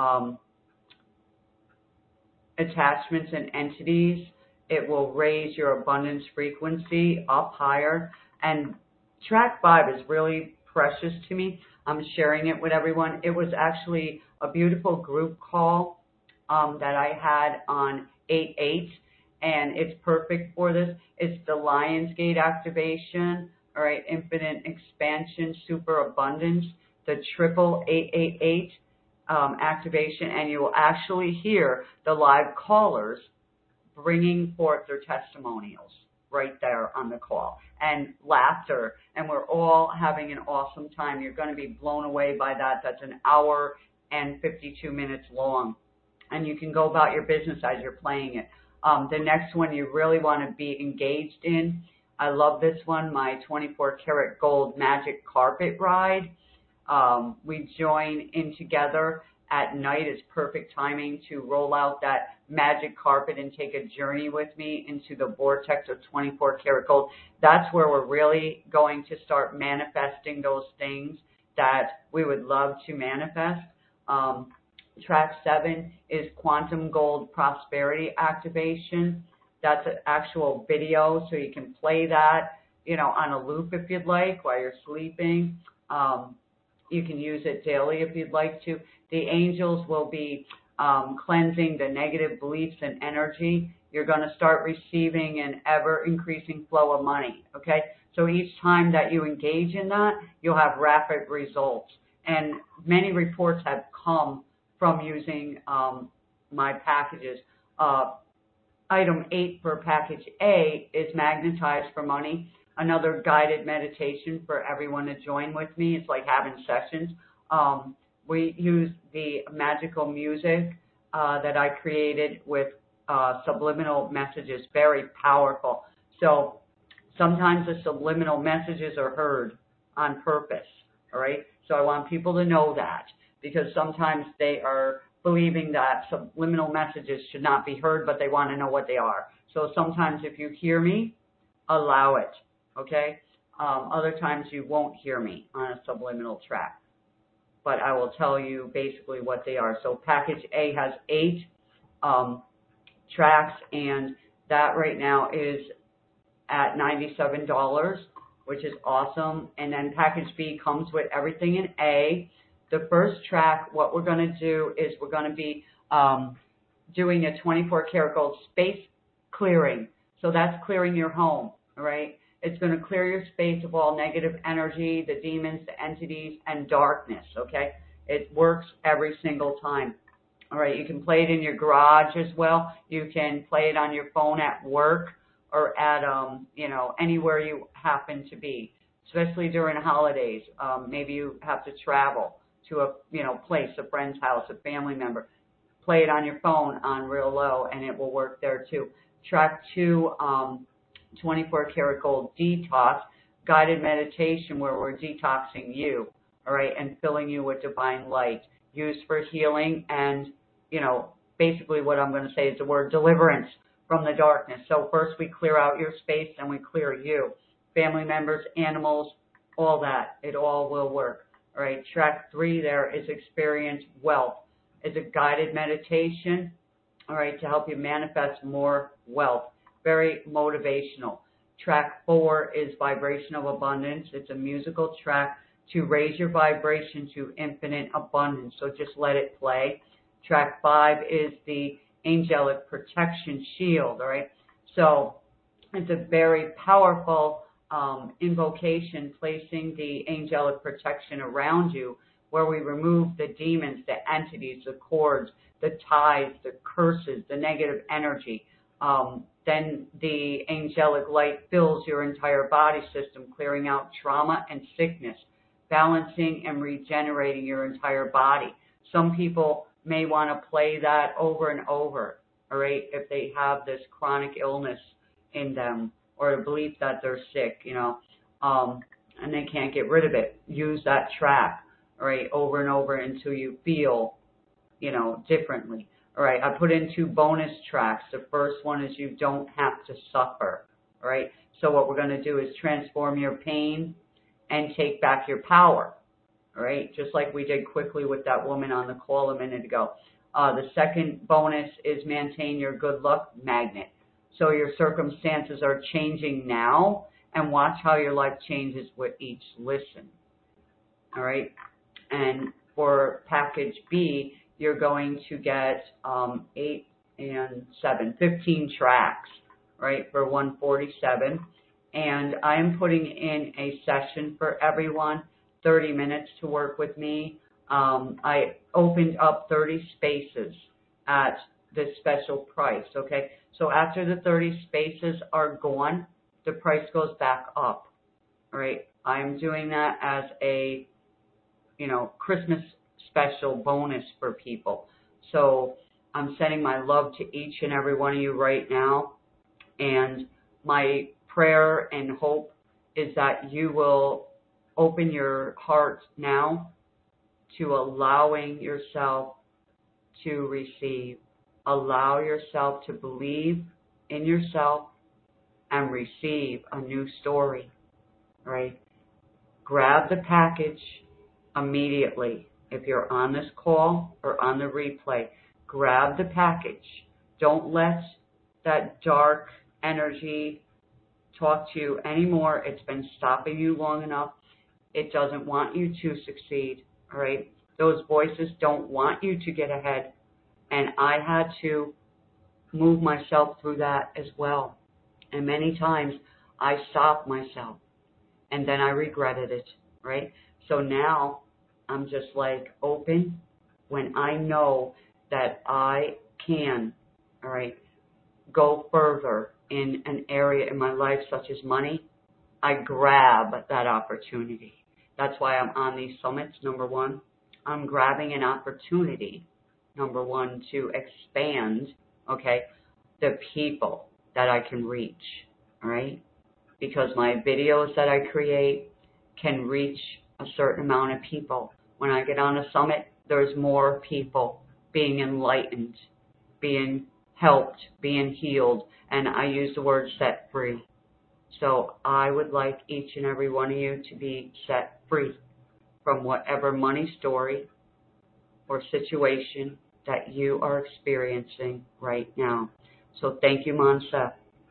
attachments and entities. It will raise your abundance frequency up higher. And track 5 is really precious to me. I'm sharing it with everyone. It was actually a beautiful group call that I had on 8/8, and it's perfect for this. It's the Lionsgate activation, all right, infinite expansion, super abundance, the triple 888 activation, and you will actually hear the live callers bringing forth their testimonials right there on the call, and laughter, and we're all having an awesome time. You're going to be blown away by that. That's an hour and 52 minutes long, and you can go about your business as you're playing it. The next one you really want to be engaged in, I love this one, my 24 karat gold magic carpet ride. We join in together at night. It's perfect timing to roll out that magic carpet and take a journey with me into the vortex of 24 karat gold. That's where we're really going to start manifesting those things that we would love to manifest. Track 7 is Quantum Gold Prosperity Activation. That's an actual video, so you can play that, on a loop if you'd like while you're sleeping. You can use it daily if you'd like to. The angels will be cleansing the negative beliefs and energy. you're going to start receiving an ever-increasing flow of money, okay? So each time that you engage in that, you'll have rapid results. And many reports have come from using my packages. Item 8 for package A is Magnetize for Money, another guided meditation for everyone to join with me. It's like having sessions. We use the magical music that I created with subliminal messages, very powerful. So sometimes the subliminal messages are heard on purpose, all right? So I want people to know that, because sometimes they are believing that subliminal messages should not be heard, but they want to know what they are. So sometimes if you hear me, allow it, okay? Other times you won't hear me on a subliminal track, but I will tell you basically what they are. So package A has 8 tracks, and that right now is at $97, which is awesome. And then package B comes with everything in A. The first track, what we're going to do is we're going to be doing a 24 karat gold space clearing. So that's clearing your home, all right? It's going to clear your space of all negative energy, the demons, the entities, and darkness, okay? It works every single time. All right, you can play it in your garage as well. You can play it on your phone at work or at, anywhere you happen to be, especially during holidays. Maybe you have to travel to a, place, a friend's house, a family member. Play it on your phone on real low, and it will work there too. Track 2, 24 karat gold detox, guided meditation where we're detoxing you, all right, and filling you with divine light, used for healing and, basically what I'm going to say is the word deliverance from the darkness. So first we clear out your space, and we clear you. Family members, animals, all that. It all will work. All right, track 3 there is experience wealth. It's a guided meditation, all right, to help you manifest more wealth. Very motivational. Track 4 is vibration of abundance. It's a musical track to raise your vibration to infinite abundance. So just let it play. Track 5 is the angelic protection shield, all right? So it's a very powerful invocation, placing the angelic protection around you, where we remove the demons, the entities, the cords, the ties, the curses, the negative energy. Then the angelic light fills your entire body system, clearing out trauma and sickness, balancing and regenerating your entire body. Some people may want to play that over and over, all right, if they have this chronic illness in them or a belief that they're sick, and they can't get rid of it. Use that track, all right, over and over until you feel, differently. All right, I put in 2 bonus tracks. The first one is You Don't Have to Suffer, all right? So what we're going to do is transform your pain and take back your power, all right? Just like we did quickly with that woman on the call a minute ago. The second bonus is Maintain Your Good Luck Magnet. So your circumstances are changing now, and watch how your life changes with each listen, all right? And for package B, you're going to get 8 and 7, 15 tracks, right, for 147. And I am putting in a session for everyone, 30 minutes to work with me. I opened up 30 spaces at this special price, okay? So after the 30 spaces are gone, the price goes back up, all right? I'm doing that as a, Christmas special bonus for people. So I'm sending my love to each and every one of you right now. And my prayer and hope is that you will open your heart now to allowing yourself to receive. Allow yourself to believe in yourself and receive a new story, right? Grab the package immediately. If you're on this call or on the replay, grab the package. Don't let that dark energy talk to you anymore. It's been stopping you long enough. It doesn't want you to succeed, all right? Those voices don't want you to get ahead. And I had to, move myself through that as well. And many times I stopped myself and then I regretted it, right? So now I'm just like open when I know that I can, all right, go further in an area in my life such as money. I grab that opportunity. That's why I'm on these summits, number one. I'm grabbing an opportunity, number one, to expand, okay, the people that I can reach, all right? Because my videos that I create can reach a certain amount of people. When I get on a summit, there's more people being enlightened, being helped, being healed, and I use the word set free. So I would like each and every one of you to be set free from whatever money story or situation that you are experiencing right now. So thank you, Moncef.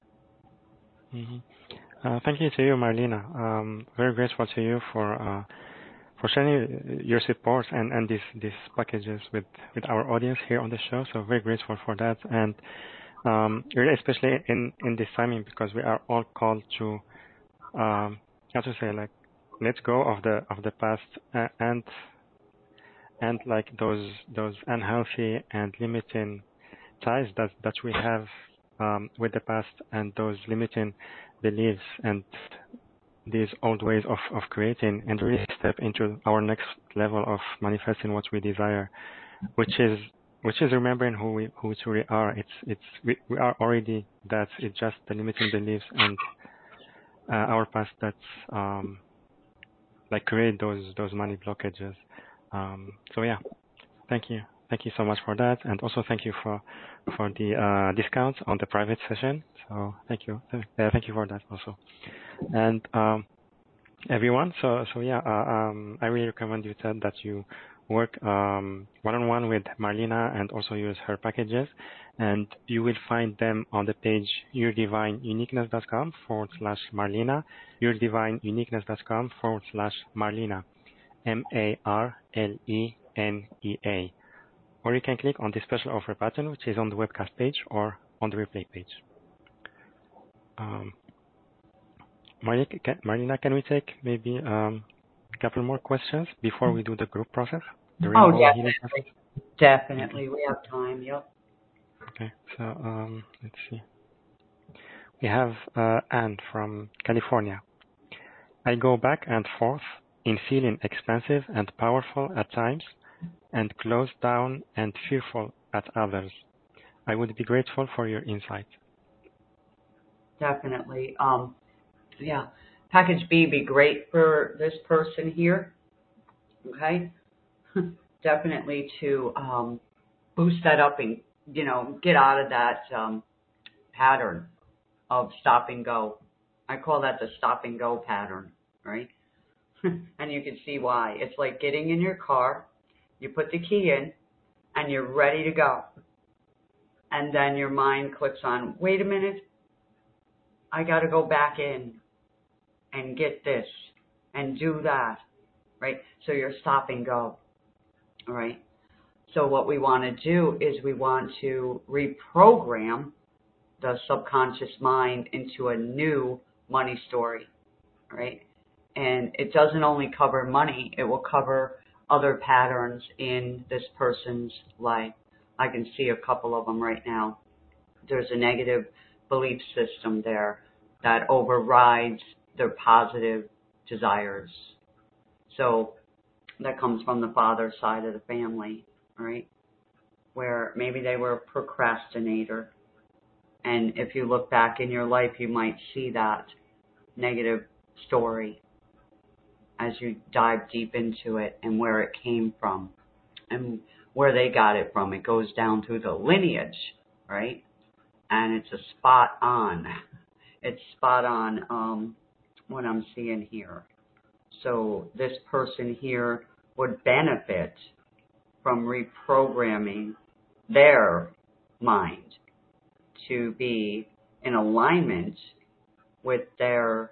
Thank you to you, Marlena. Very grateful to you for sharing your support and these packages with our audience here on the show. So very grateful for that, and really especially in this timing, because we are all called to how to say, like, let go of the past and like those unhealthy and limiting ties that we have with the past, and those limiting beliefs and these old ways of creating, and really step into our next level of manifesting what we desire, which is remembering who we truly are. We are already that. It's just the limiting beliefs and our past that's like create those money blockages. So yeah, thank you so much for that, and also thank you for the discounts on the private session. So thank you for that also. And everyone, so yeah, I really recommend you that you work one-on-one with Marlena and also use her packages, and you will find them on the page yourdivineuniqueness.com/Marlena, yourdivineuniqueness.com/Marlena, MARLENEA, or you can click on the special offer button, which is on the webcast page or on the replay page. Marlena, can we take maybe a couple more questions before we do the group process? Definitely. We have time. Yep. Okay, so let's see. We have Anne from California. I go back and forth in feeling expansive and powerful at times, and closed down and fearful at others. I would be grateful for your insight. Definitely. Yeah, package B be great for this person here. Okay, definitely to boost that up and get out of that pattern of stop and go. I call that the stop and go pattern, right? And you can see why. It's like getting in your car, you put the key in, and you're ready to go. And then your mind clicks on, wait a minute, I got to go back in and get this and do that, right? So you're stop and go, all right? So what we want to do is we want to reprogram the subconscious mind into a new money story, right? And it doesn't only cover money, it will cover other patterns in this person's life. I can see a couple of them right now. There's a negative belief system there that overrides their positive desires. So that comes from the father's side of the family, right? Where maybe they were a procrastinator. And if you look back in your life, you might see that negative story as you dive deep into it and where it came from and where they got it from. It goes down through the lineage, right? And it's a spot on. It's spot on what I'm seeing here. So this person here would benefit from reprogramming their mind to be in alignment with their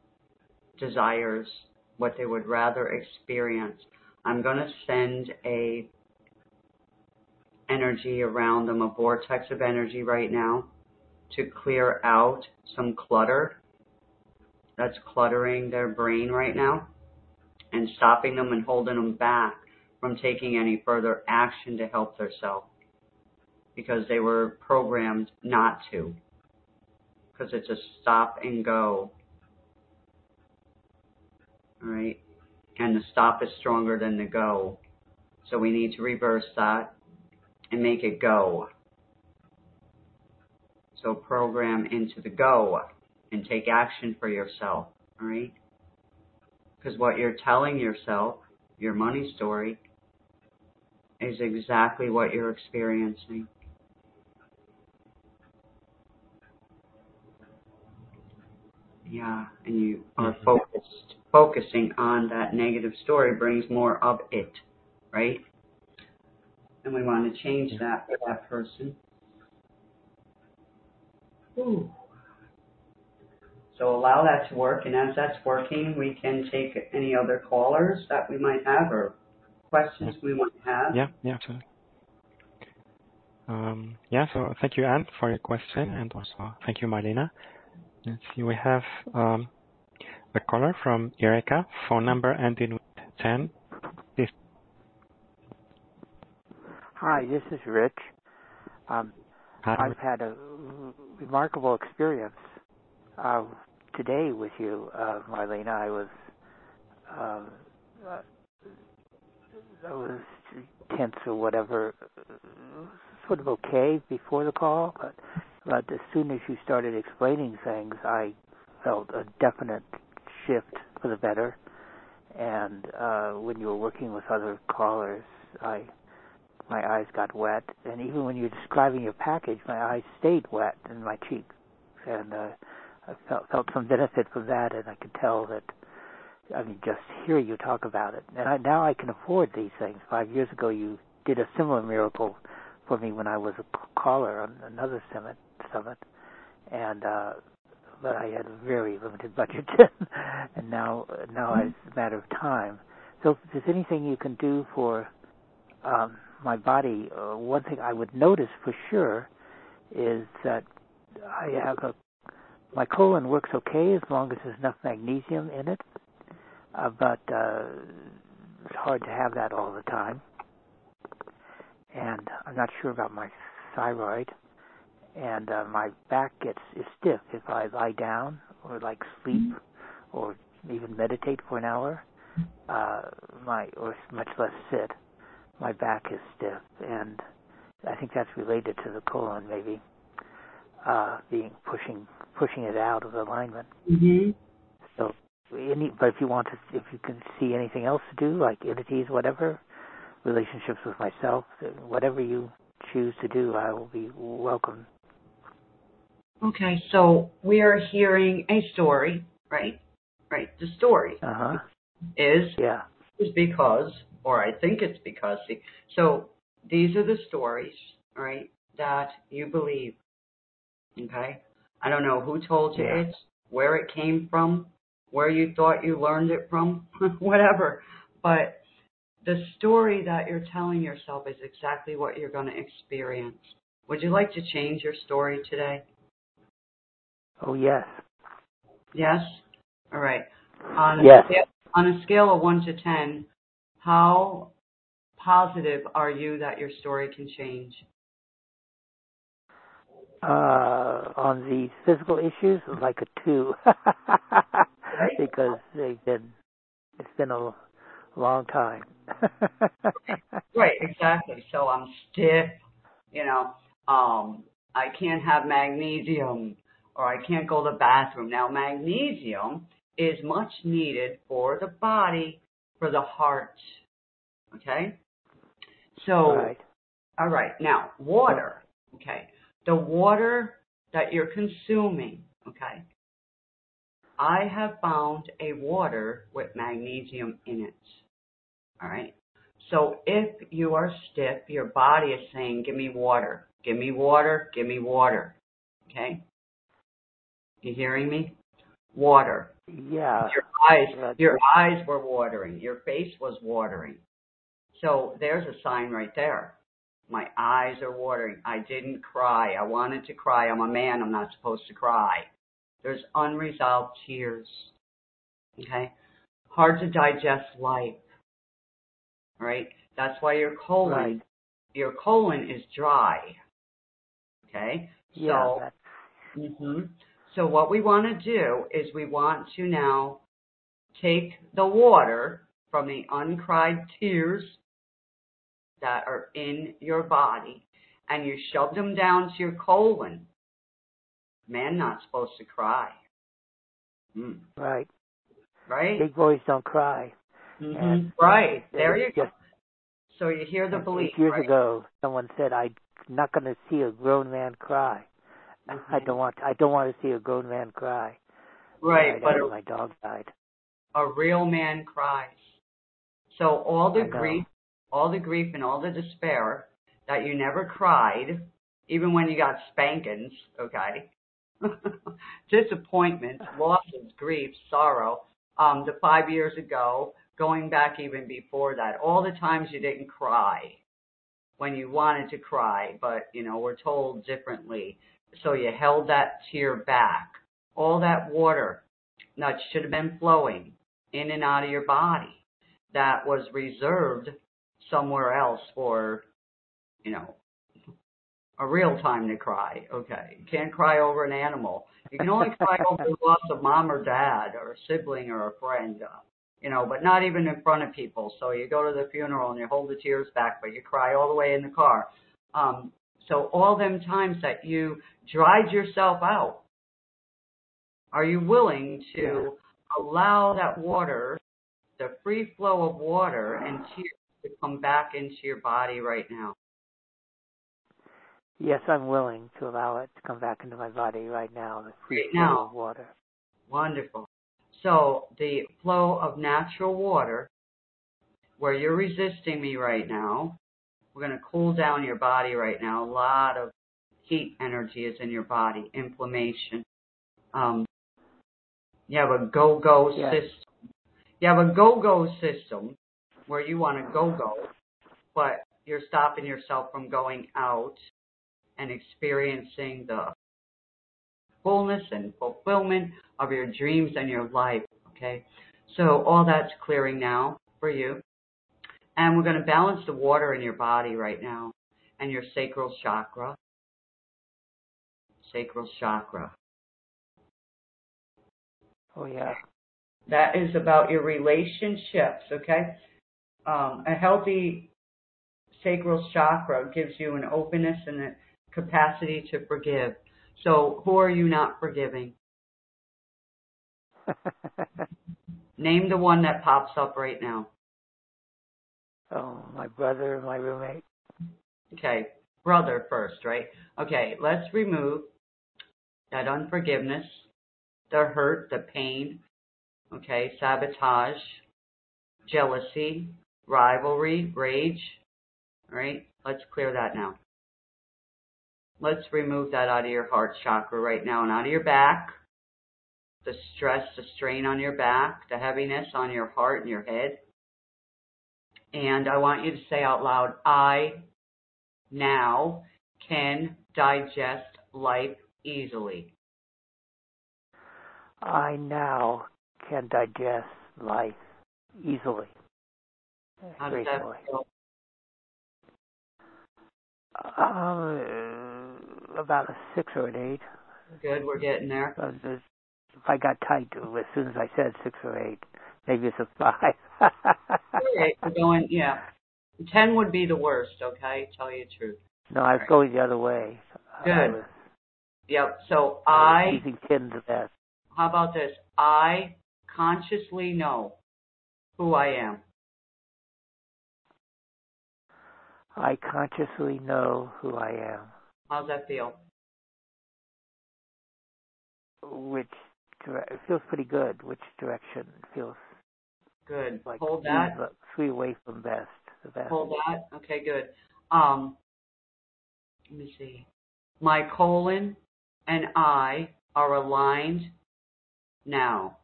desires, what they would rather experience. I'm going to send a energy around them, a vortex of energy right now to clear out some clutter that's cluttering their brain right now and stopping them and holding them back from taking any further action to help themselves because they were programmed not to, because it's a stop and go. All right? And the stop is stronger than the go. So we need to reverse that and make it go. So program into the go and take action for yourself, all right? Because what you're telling yourself, your money story, is exactly what you're experiencing. Yeah, and you are focusing on that negative story brings more of it, right? And we want to change that for that person. Ooh. So allow that to work, and as that's working, we can take any other callers that we might have or questions we might have. Yeah, absolutely. So thank you, Anne, for your question, and also thank you, Marlena. Let's see, we have a caller from Erica, phone number ending with 10. Please. Hi, this is Rich. Hi. I've had a remarkable experience today with you, Marlena. I was tense or whatever, sort of okay before the call, but as soon as you started explaining things, I felt a definite shift for the better. And when you were working with other callers, my eyes got wet, and even when you were describing your package, my eyes stayed wet in my cheeks, and I felt some benefit from that, and I could tell that, just hear you talk about it. And now I can afford these things. 5 years ago, you did a similar miracle for me when I was a caller on another summit, and but I had a very limited budget, and now it's a matter of time. So if there's anything you can do for my body, one thing I would notice for sure is that my colon works okay as long as there's enough magnesium in it, but it's hard to have that all the time. And I'm not sure about my thyroid, and my back is stiff if I lie down or sleep or even meditate for an hour, or much less sit. My back is stiff, and I think that's related to the colon maybe pushing it out of alignment. Mm-hmm. So, but if you can see anything else to do, like entities, whatever, relationships with myself, whatever you choose to do, I will be welcome. Okay, so we are hearing a story, right? Right. The story is because, or I think it's because. So these are the stories, right, that you believe. Okay, I don't know who told you it, where it came from, where you thought you learned it from, whatever. But the story that you're telling yourself is exactly what you're going to experience. Would you like to change your story today? Oh, yes. Yes? All right. On a scale of 1 to 10, how positive are you that your story can change? On the physical issues, like a 2. Because it's been a long time. Right, exactly. So I'm stiff, I can't have magnesium, or I can't go to the bathroom. Now, magnesium is much needed for the body, for the heart. Okay? So, all right. Now, water. Okay. The water that you're consuming. Okay. I have found a water with magnesium in it. All right. So if you are stiff, your body is saying, give me water, give me water, give me water. Okay? You hearing me? Water. Yeah. Your eyes were watering. Your face was watering. So there's a sign right there. My eyes are watering. I didn't cry. I wanted to cry. I'm a man. I'm not supposed to cry. There's unresolved tears. Okay? Hard to digest life. Right? That's why your colon is dry. Okay? Yeah. So what we want to do is we want to now take the water from the uncried tears that are in your body, and you shove them down to your colon. Man not supposed to cry. Right. Right? Big boys don't cry. Right. There you go. So you hear the belief. 8 years ago, someone said, "I'm not going to see a grown man cry." I don't want to see a grown man cry. Right, but my dog died. A real man cries. So all the grief and all the despair that you never cried, even when you got spankings, okay? Disappointment, losses, grief, sorrow, the 5 years ago, going back even before that, all the times you didn't cry when you wanted to cry, but, we're told differently. So you held that tear back. All that water that should have been flowing in and out of your body that was reserved somewhere else for, a real time to cry. Okay. You can't cry over an animal. You can only cry over the loss of mom or dad or a sibling or a friend, but not even in front of people. So you go to the funeral and you hold the tears back, but you cry all the way in the car. So all them times that you dried yourself out, are you willing to allow that water, the free flow of water and tears, to come back into your body right now? Yes, I'm willing to allow it to come back into my body right now, the free flow of water. Wonderful. So the flow of natural water, where you're resisting me right now, we're going to cool down your body right now. A lot of heat energy is in your body, inflammation. You have a go-go system. You have a go-go system where you want to go-go, but you're stopping yourself from going out and experiencing the fullness and fulfillment of your dreams and your life, okay? So all that's clearing now for you. And we're going to balance the water in your body right now and your sacral chakra. Sacral chakra. Oh, yeah. That is about your relationships, okay? A healthy sacral chakra gives you an openness and a capacity to forgive. So who are you not forgiving? Name the one that pops up right now. Oh, my brother, my roommate. Okay, brother first, right? Okay, let's remove that unforgiveness, the hurt, the pain, okay, sabotage, jealousy, rivalry, rage, all right? Let's clear that now. Let's remove that out of your heart chakra right now and out of your back. The stress, the strain on your back, the heaviness on your heart and your head. And I want you to say out loud, I now can digest life easily. I now can digest life easily. How does that feel? About a 6 or an 8. Good, we're getting there. If I got tight as soon as I said 6 or 8, maybe it's a 5. Okay, we're going, 10 would be the worst, okay? Tell you the truth. No, I was going the other way. Good. Yep, so I was using 10 the best. How about this? I consciously know who I am. I consciously know who I am. How's that feel? It feels pretty good. Which direction feels good? Like Hold that. 3 away from best. The best. Hold that. Okay, good. Let me see. My colon and I are aligned now.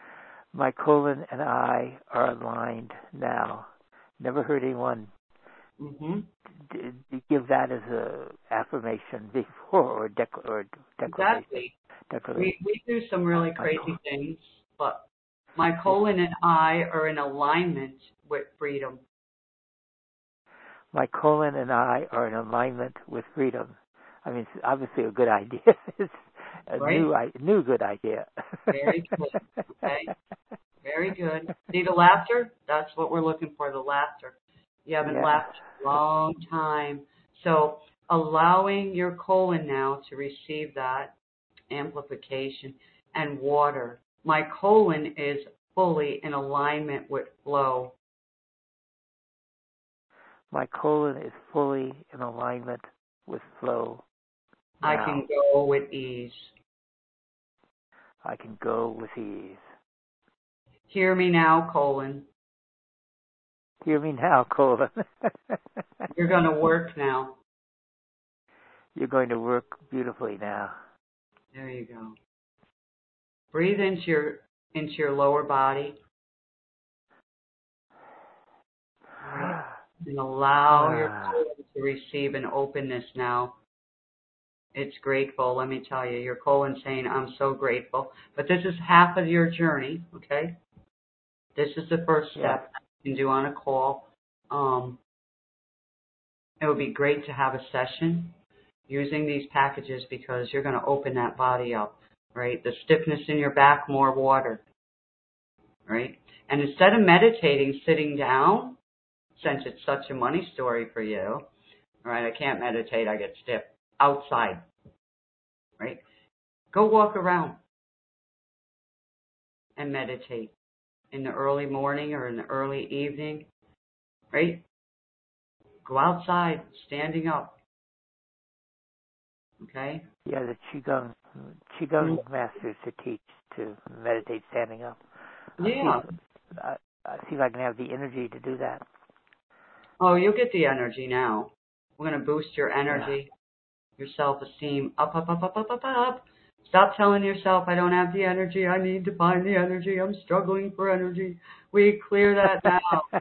My colon and I are aligned now. Never heard anyone Mhm. Give that as a affirmation before or declaration. Exactly. Declaration. We do some really crazy things, but my colon and I are in alignment with freedom. My colon and I are in alignment with freedom. I mean, it's obviously a good idea. It's a Right? new good idea. Very good. Okay. Very good. See the laughter? That's what we're looking for, the laughter. You haven't laughed in a long time. So allowing your colon now to receive that amplification and water. My colon is fully in alignment with flow. My colon is fully in alignment with flow. Now. I can go with ease. I can go with ease. Hear me now, colon. Hear me now, colon. You're going to work now. You're going to work beautifully now. There you go. Breathe into your lower body. Right. And allow your colon to receive an openness now. It's grateful. Let me tell you, your colon's saying, I'm so grateful. But this is half of your journey, okay? This is the first step you can do on a call. It would be great to have a session using these packages because you're going to open that body up, right? The stiffness in your back, more water, right? And instead of meditating sitting down, since it's such a money story for you, right? I can't meditate, I get stiff. Outside, right? Go walk around and meditate in the early morning or in the early evening, right? Go outside, standing up, okay? Yeah, the Qigong masters to teach to meditate standing up. Yeah. I see if I can have the energy to do that. Oh, you'll get the energy now. We're going to boost your energy, your self-esteem up, up, up, up, up, up, up. Stop telling yourself, I don't have the energy. I need to find the energy. I'm struggling for energy. We clear that now.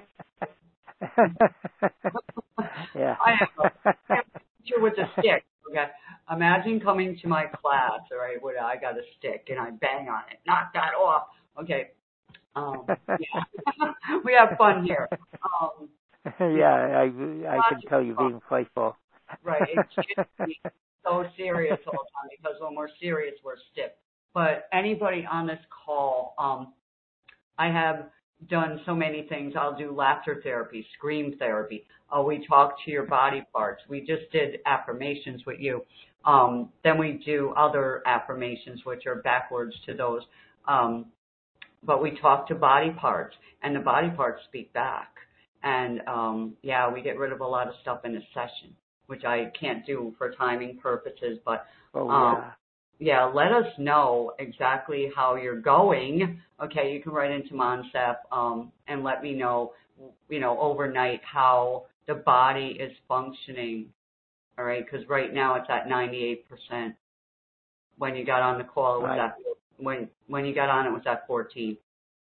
Yeah. I am a teacher with a stick. Okay. Imagine coming to my class, all right, where I got a stick and I bang on it. Knock that off. Okay. Yeah. We have fun here. Yeah, I can tell you being playful. Right. It's just be so serious all the time because when we're serious, we're stiff. But anybody on this call, I have done so many things. I'll do laughter therapy, scream therapy. We talk to your body parts. We just did affirmations with you. Then we do other affirmations, which are backwards to those. But we talk to body parts, and the body parts speak back. And, we get rid of a lot of stuff in a session, which I can't do for timing purposes. But, let us know exactly how you're going. Okay, you can write into Monsef and let me know, overnight how the body is functioning. All right, because right now it's at 98%. When you got on the call, it was at when you got on, it was at 14.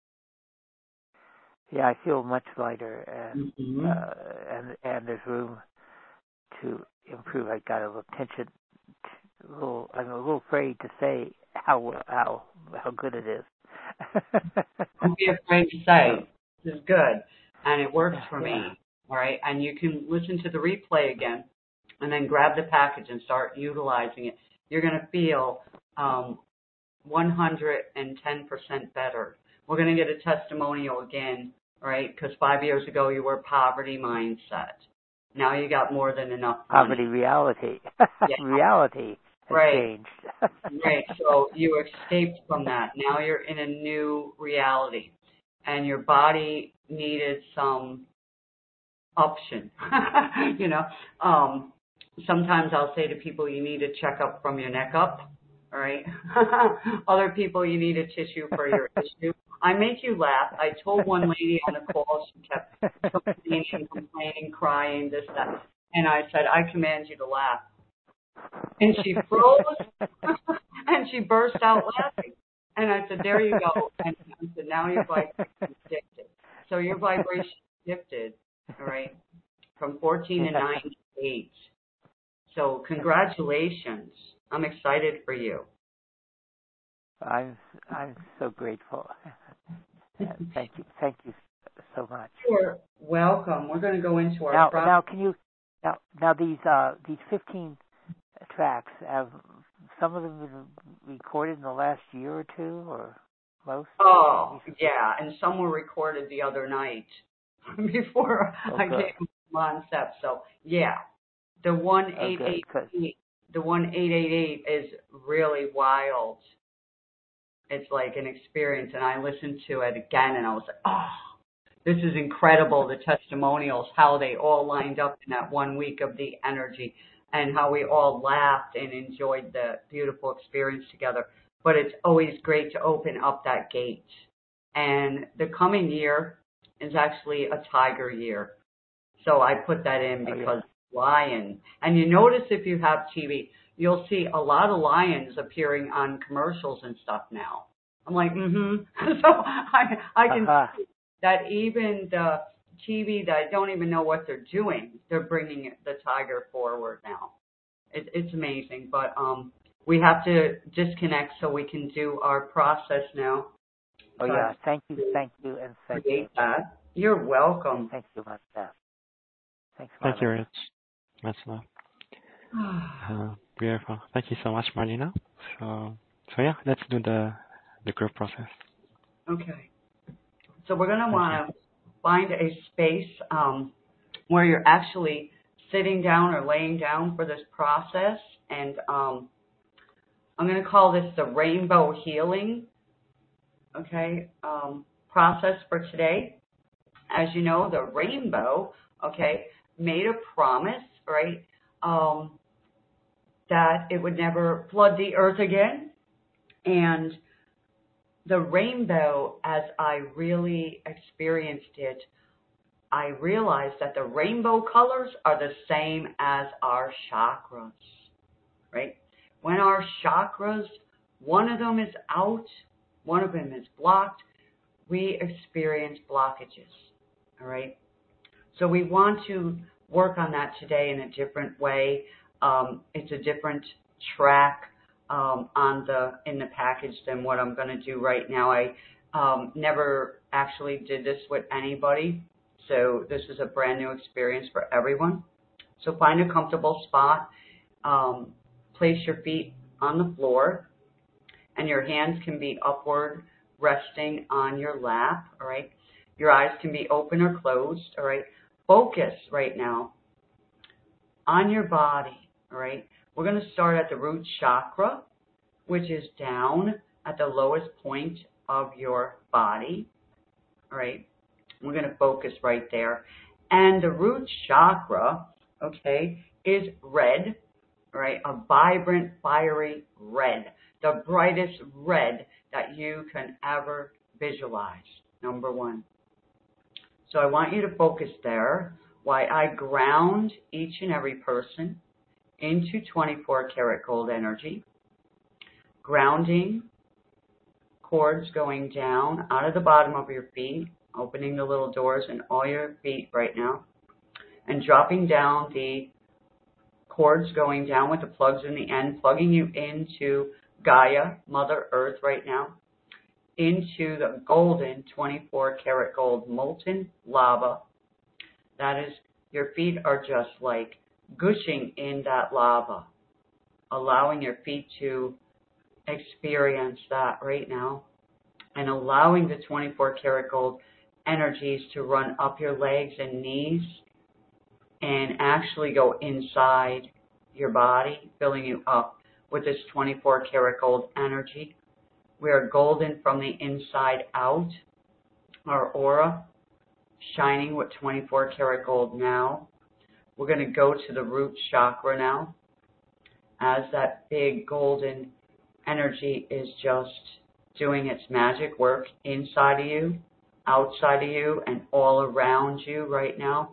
Yeah, I feel much lighter, and there's room to improve. I got a little tension. I'm a little afraid to say how good it is. Don't be afraid to say this is good, and it works for me. All right, and you can listen to the replay again, and then grab the package and start utilizing it. You're going to feel 110% better. We're going to get a testimonial again, right? Because 5 years ago you were poverty mindset. Now you got more than enough money. Poverty reality. Reality has changed. Right. So you escaped from that. Now you're in a new reality, and your body needed some option. Sometimes I'll say to people, you need a checkup from your neck up. All right. Other people, you need a tissue for your issue. I make you laugh. I told one lady on the call, she kept complaining, crying, this, that. And I said, I command you to laugh. And she froze and she burst out laughing. And I said, there you go. And I said, now your vibration is shifted. So your vibration shifted. All right. from 14 to 9 to 8. So congratulations. I'm excited for you. I'm so grateful. Thank you so much. You're welcome. We're going to go into our now can you now these 15 tracks, have some of them been recorded in the last year or two, or most? Oh, yeah, and some were recorded the other night before I gave them concept. So yeah, the 1888, the 1888 is really wild. It's like an experience, and I listened to it again, and I was like, oh, this is incredible. The testimonials, how they all lined up in that 1 week of the energy, and how we all laughed and enjoyed the beautiful experience together. But it's always great to open up that gate. And the coming year is actually a tiger year. So I put that in because lion. And you notice if you have TV, you'll see a lot of lions appearing on commercials and stuff now. I'm like, So I can see that even the TV that don't even know what they're doing, they're bringing the tiger forward now. It's amazing. But we have to disconnect so we can do our process now. Oh, yeah. Thank you, and thank you. That. You're welcome. Thank you, Martha. Thanks, Thank you, Rich. Much love. Beautiful. Thank you so much, Marlena. So yeah, let's do the group process. Okay. So we're going to want to find a space where you're actually sitting down or laying down for this process. And I'm going to call this the rainbow healing, process for today. As you know, the rainbow, made a promise, right, that it would never flood the earth again. And the rainbow, as I really experienced it, I realized that the rainbow colors are the same as our chakras, right? When our chakras, one of them is out, one of them is blocked, we experience blockages, all right? So we want to work on that today in a different way. It's a different track in the package than what I'm going to do right now. I never actually did this with anybody, so this is a brand new experience for everyone. So find a comfortable spot, place your feet on the floor, and your hands can be upward, resting on your lap, all right? Your eyes can be open or closed, all right? Focus right now on your body, all right? We're going to start at the root chakra, which is down at the lowest point of your body, all right? We're going to focus right there. And the root chakra, is red, all right? A vibrant, fiery red, the brightest red that you can ever visualize, number one. So I want you to focus there while I ground each and every person into 24 karat gold energy. Grounding cords going down out of the bottom of your feet, opening the little doors in all your feet right now, and dropping down the cords going down with the plugs in the end, plugging you into Gaia, Mother Earth right now, into the golden 24 karat gold molten lava. That is, your feet are just like gushing in that lava, allowing your feet to experience that right now, and allowing the 24 karat gold energies to run up your legs and knees and actually go inside your body, filling you up with this 24 karat gold energy. We are golden from the inside out. Our aura shining with 24 karat gold now. We're going to go to the root chakra now, as that big golden energy is just doing its magic work inside of you, outside of you, and all around you right now.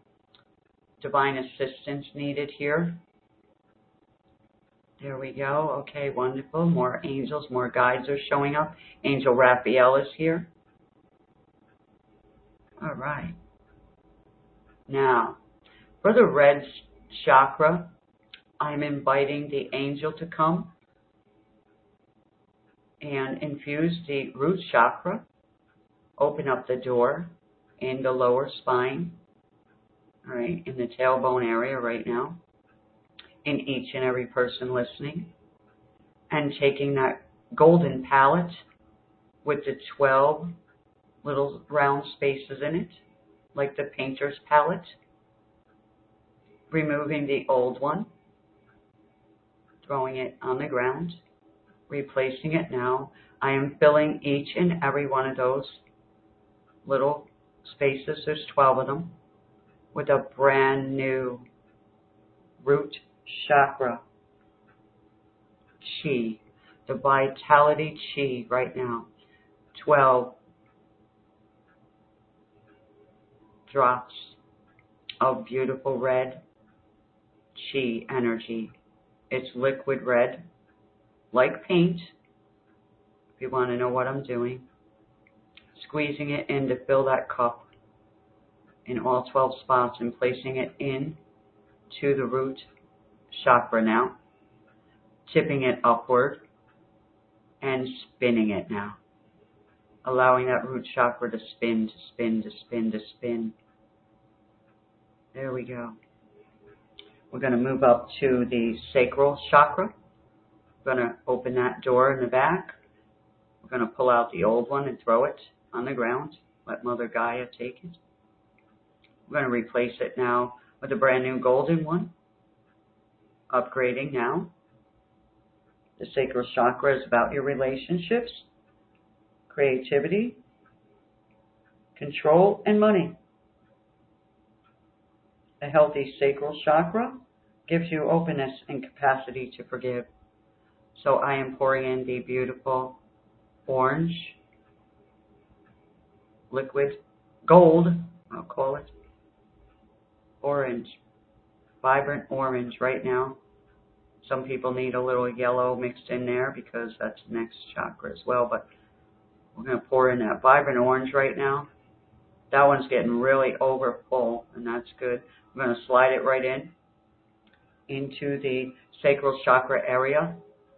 Divine assistance needed here. There we go. Okay, wonderful. More angels, more guides are showing up. Angel Raphael is here. All right. Now, For the red chakra, I'm inviting the angel to come and infuse the root chakra. Open up the door in the lower spine, all right, in the tailbone area right now, in each and every person listening, and taking that golden palette with the 12 little round spaces in it, like the painter's palette, removing the old one, throwing it on the ground, replacing it now. I am filling each and every one of those little spaces, there's 12 of them, with a brand new root chakra chi, the vitality chi right now. 12 drops of beautiful red chi energy. It's liquid red, like paint, if you want to know what I'm doing. Squeezing it in to fill that cup in all 12 spots and placing it in to the root chakra now. Tipping it upward and spinning it now. Allowing that root chakra to spin, to spin, to spin, to spin. There we go. We're going to move up to the sacral chakra. We're going to open that door in the back. We're going to pull out the old one and throw it on the ground. Let Mother Gaia take it. We're going to replace it now with a brand new golden one. Upgrading now. The sacral chakra is about your relationships, creativity, control, and money. A healthy sacral chakra gives you openness and capacity to forgive. So I am pouring in the beautiful orange, liquid gold, I'll call it, orange, vibrant orange right now. Some people need a little yellow mixed in there because that's the next chakra as well, but we're going to pour in that vibrant orange right now. That one's getting really over full, and that's good. I'm going to slide it right in into the sacral chakra area,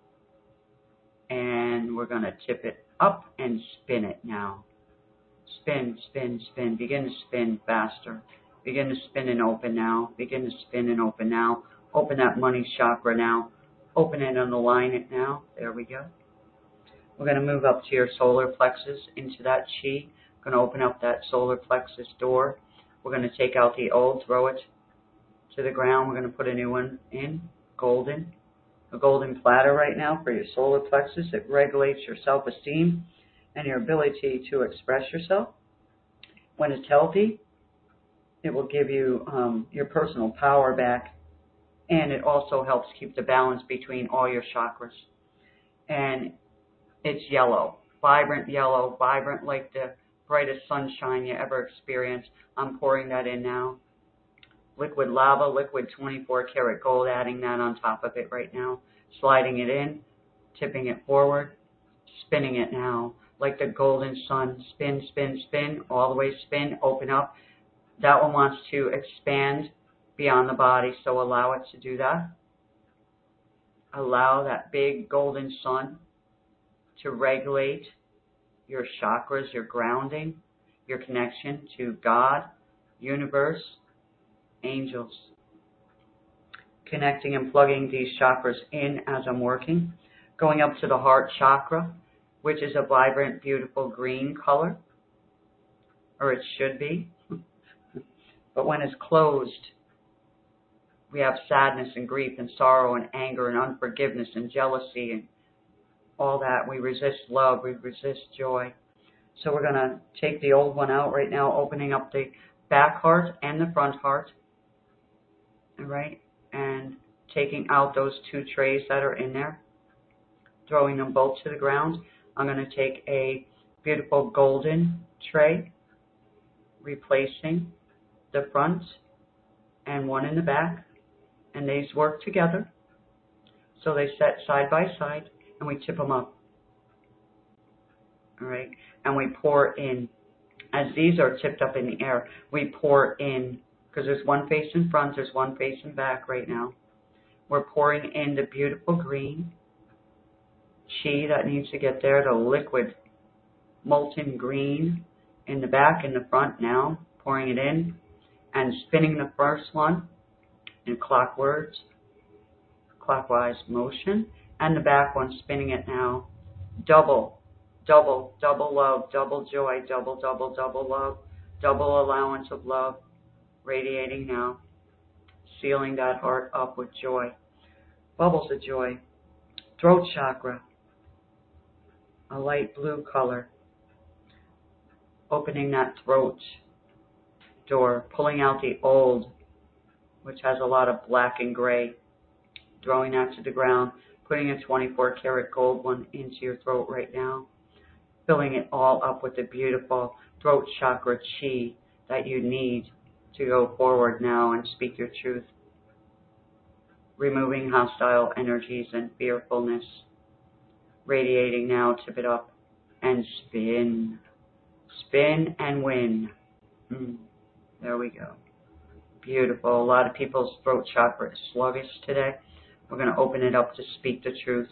and we're going to tip it up and spin it now. Spin, spin, spin. Begin to spin faster. Begin to spin and open now. Begin to spin and open now. Open that money chakra now. Open it and align it now. There we go. We're going to move up to your solar plexus into that chi. We're going to open up that solar plexus door. We're going to take out the old, throw it to the ground. We're going to put a new one in, golden. A golden platter right now for your solar plexus. It regulates your self-esteem and your ability to express yourself. When it's healthy, it will give you your personal power back, and it also helps keep the balance between all your chakras. And it's yellow, vibrant like the brightest sunshine you ever experienced. I'm pouring that in now. Liquid lava, liquid 24 karat gold, adding that on top of it right now. Sliding it in, tipping it forward, spinning it now. Like the golden sun, spin, spin, spin, all the way spin, open up. That one wants to expand beyond the body, so allow it to do that. Allow that big golden sun to regulate your chakras, your grounding, your connection to God, universe, angels. Connecting and plugging these chakras in as I'm working. Going up to the heart chakra, which is a vibrant, beautiful green color, or it should be. But when it's closed, we have sadness and grief and sorrow and anger and unforgiveness and jealousy and all that. We resist love, we resist joy. So we're going to take the old one out right now, opening up the back heart and the front heart. All right, and taking out those two trays that are in there, throwing them both to the ground. I'm going to take a beautiful golden tray, replacing the front and one in the back, and these work together. So they set side by side, and we tip them up. All right, and we pour in, as these are tipped up in the air, we pour in because there's one face in front, there's one face in back right now. We're pouring in the beautiful green chi that needs to get there, the liquid molten green in the back and the front now, pouring it in and spinning the first one in clockwise motion, and the back one spinning it now. Double love, double joy, double love, double allowance of love, radiating now, sealing that heart up with joy. Bubbles of joy. Throat chakra, a light blue color, opening that throat door, pulling out the old, which has a lot of black and gray, throwing that to the ground, putting a 24 karat gold one into your throat right now, filling it all up with the beautiful throat chakra chi that you need to go forward now and speak your truth. Removing hostile energies and fearfulness. Radiating now, tip it up and spin. Spin and win. There we go. Beautiful. A lot of people's throat chakra is sluggish today. We're going to open it up to speak the truth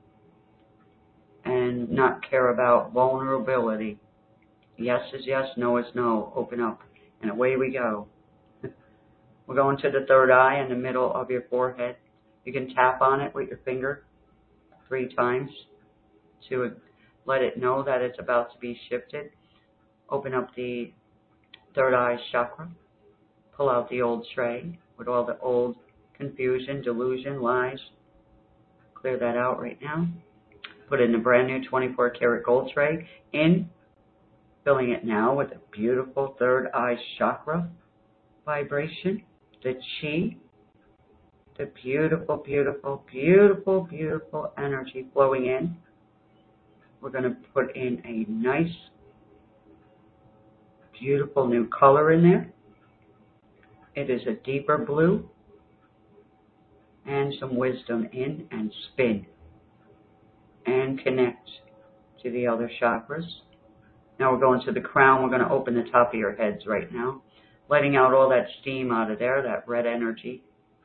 and not care about vulnerability. Yes is yes, no is no. Open up. And away we go. We're going to the third eye in the middle of your forehead. You can tap on it with your finger 3 times to let it know that it's about to be shifted. Open up the third eye chakra. Pull out the old tray with all the old confusion, delusion, lies. Clear that out right now. Put in the brand new 24 karat gold tray in, filling it now with a beautiful third eye chakra vibration, the chi, the beautiful, beautiful, beautiful, beautiful energy flowing in. We're going to put in a nice, beautiful new color in there. It is a deeper blue, and some wisdom in, and spin and connect to the other chakras. Now we're going to the crown. We're going to open the top of your heads right now, letting out all that steam out of there, that red energy.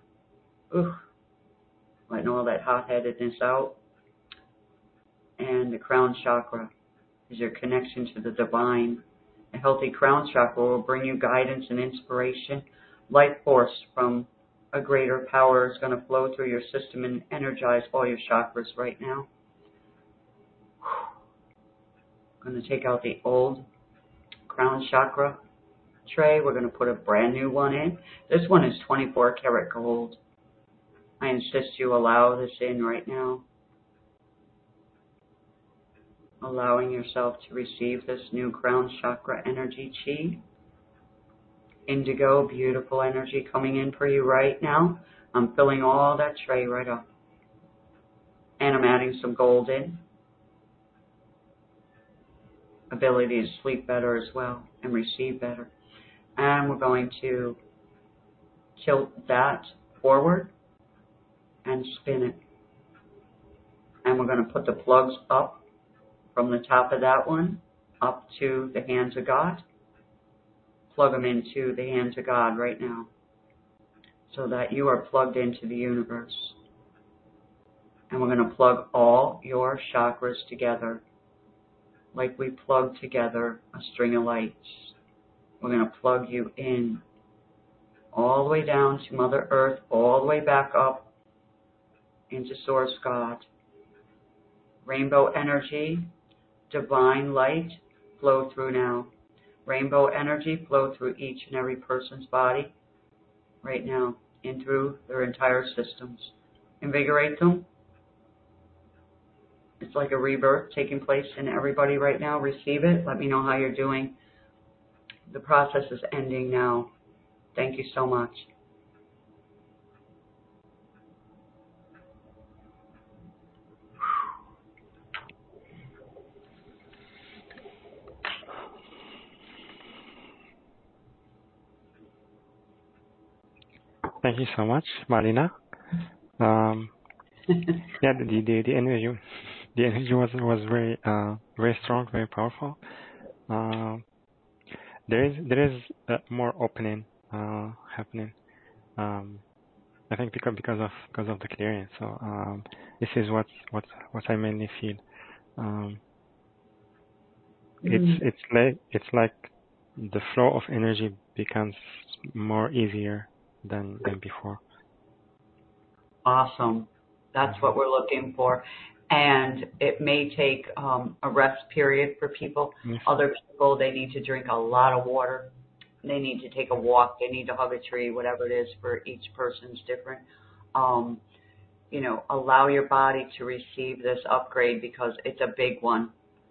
Letting all that hot-headedness out. And the crown chakra is your connection to the divine. A healthy crown chakra will bring you guidance and inspiration. Life force from a greater power is going to flow through your system and energize all your chakras right now. I'm going to take out the old crown chakra tray. We're going to put a brand new one in. This one is 24 karat gold. I insist you allow this in right now. Allowing yourself to receive this new crown chakra energy chi. Indigo, beautiful energy coming in for you right now. I'm filling all that tray right up. And I'm adding some gold in. Ability to sleep better as well and receive better. And we're going to tilt that forward and spin it. And we're going to put the plugs up from the top of that one up to the hands of God. Plug them into the hands of God right now so that you are plugged into the universe. And we're going to plug all your chakras together like we plug together a string of lights. We're going to plug you in all the way down to Mother Earth, all the way back up into Source God. Rainbow energy, divine light, flow through now. Rainbow energy flow through each and every person's body right now, in through their entire systems. Invigorate them. It's like a rebirth taking place in everybody right now. Receive it. Let me know how you're doing. The process is ending now. Thank you so much. Thank you so much, Marlena. Yeah, the energy was very very strong, very powerful. There is more opening happening. I think because of the clearing. So this is what I mainly feel. It's like the flow of energy becomes more easier than before. Awesome. That's what we're looking for. And it may take a rest period for people. Yes. Other people, they need to drink a lot of water. They need to take a walk. They need to hug a tree, whatever it is for each person's different. Allow your body to receive this upgrade because it's a big one,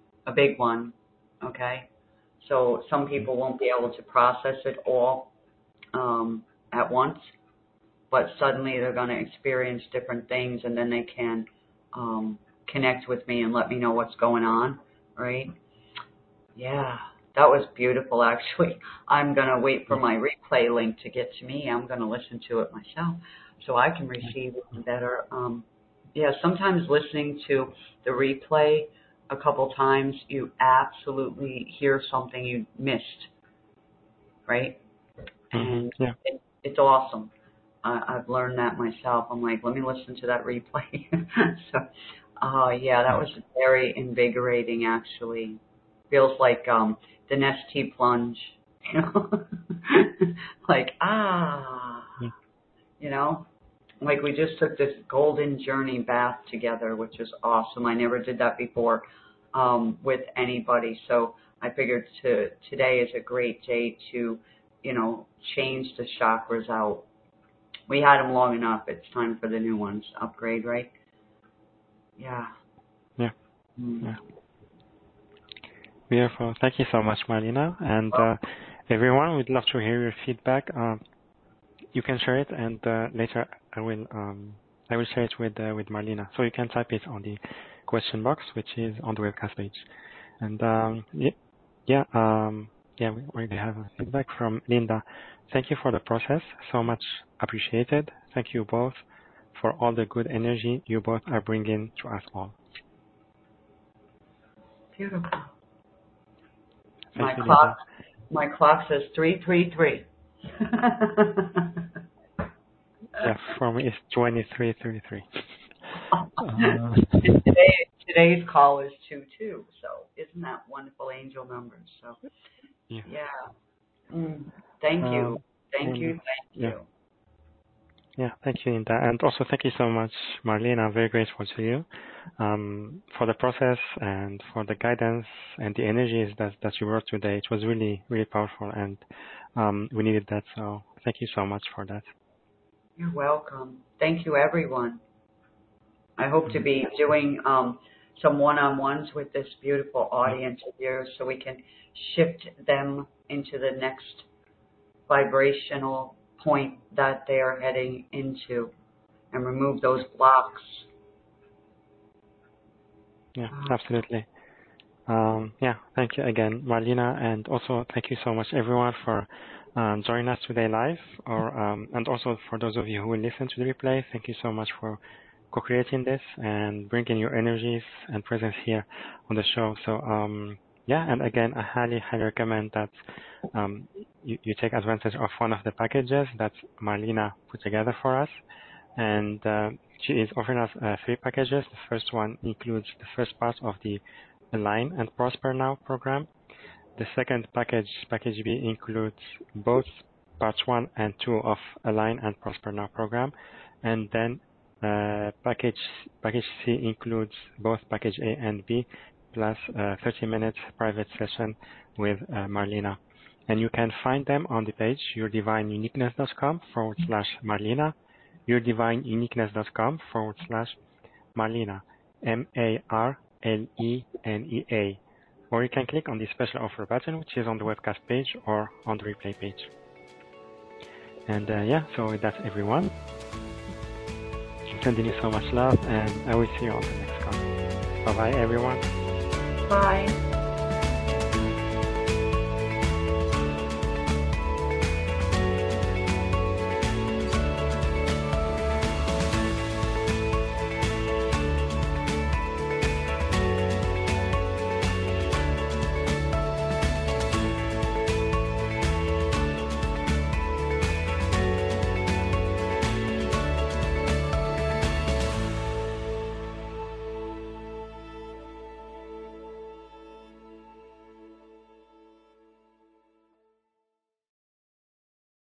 okay? So some people won't be able to process it all at once, but suddenly they're going to experience different things, and then they can connect with me and let me know what's going on, right? Yeah, that was beautiful, actually. I'm going to wait for my replay link to get to me. I'm going to listen to it myself so I can receive it better. Sometimes listening to the replay a couple times, you absolutely hear something you missed, right? And it's awesome. I've learned that myself. I'm like, let me listen to that replay. So, that was very invigorating, actually. Feels like the Nestea plunge, like, like we just took this golden journey bath together, which was awesome. I never did that before with anybody. So I figured today is a great day to, change the chakras out. We had them long enough. It's time for the new ones. Upgrade, right? Yeah. Yeah. Yeah. Beautiful. Thank you so much, Marlena. And everyone, we'd love to hear your feedback. You can share it, and later I will share it with Marlena. So you can type it on the question box, which is on the webcast page. And we already have a feedback from Linda. Thank you for the process. So much appreciated. Thank you both for all the good energy you both are bringing to us all. Beautiful. Thank you, my clock says 3:33. Yeah, for me it's 23:33. Today's call is 2:02. So isn't that wonderful, angel numbers? So yeah. Thank you. Thank you. Yeah, thank you, Linda. And also thank you so much, Marlena. I'm very grateful to you for the process and for the guidance and the energies that you brought today. It was really, really powerful, and we needed that. So thank you so much for that. You're welcome. Thank you, everyone. I hope to be doing some one-on-ones with this beautiful audience of yours so we can shift them into the next vibrational point that they are heading into and remove those blocks. Yeah, absolutely. Thank you again, Marlena, and also thank you so much, everyone, for joining us today live, and also for those of you who will listen to the replay. Thank you so much for co-creating this and bringing your energies and presence here on the show. So, and again, I highly recommend that you take advantage of one of the packages that Marlena put together for us. And she is offering us 3 packages. The first one includes the first part of the Align and Prosper Now program. The second package B, includes both parts 1 and 2 of Align and Prosper Now program. And then package C includes both package A and B, plus a 30-minute private session with Marlena. And you can find them on the page yourdivineuniqueness.com/Marlena, yourdivineuniqueness.com/Marlena, MARLENEA. Or you can click on the special offer button, which is on the webcast page or on the replay page. And so that's everyone. Sending you so much love, and I will see you on the next call. Bye-bye, everyone. Bye.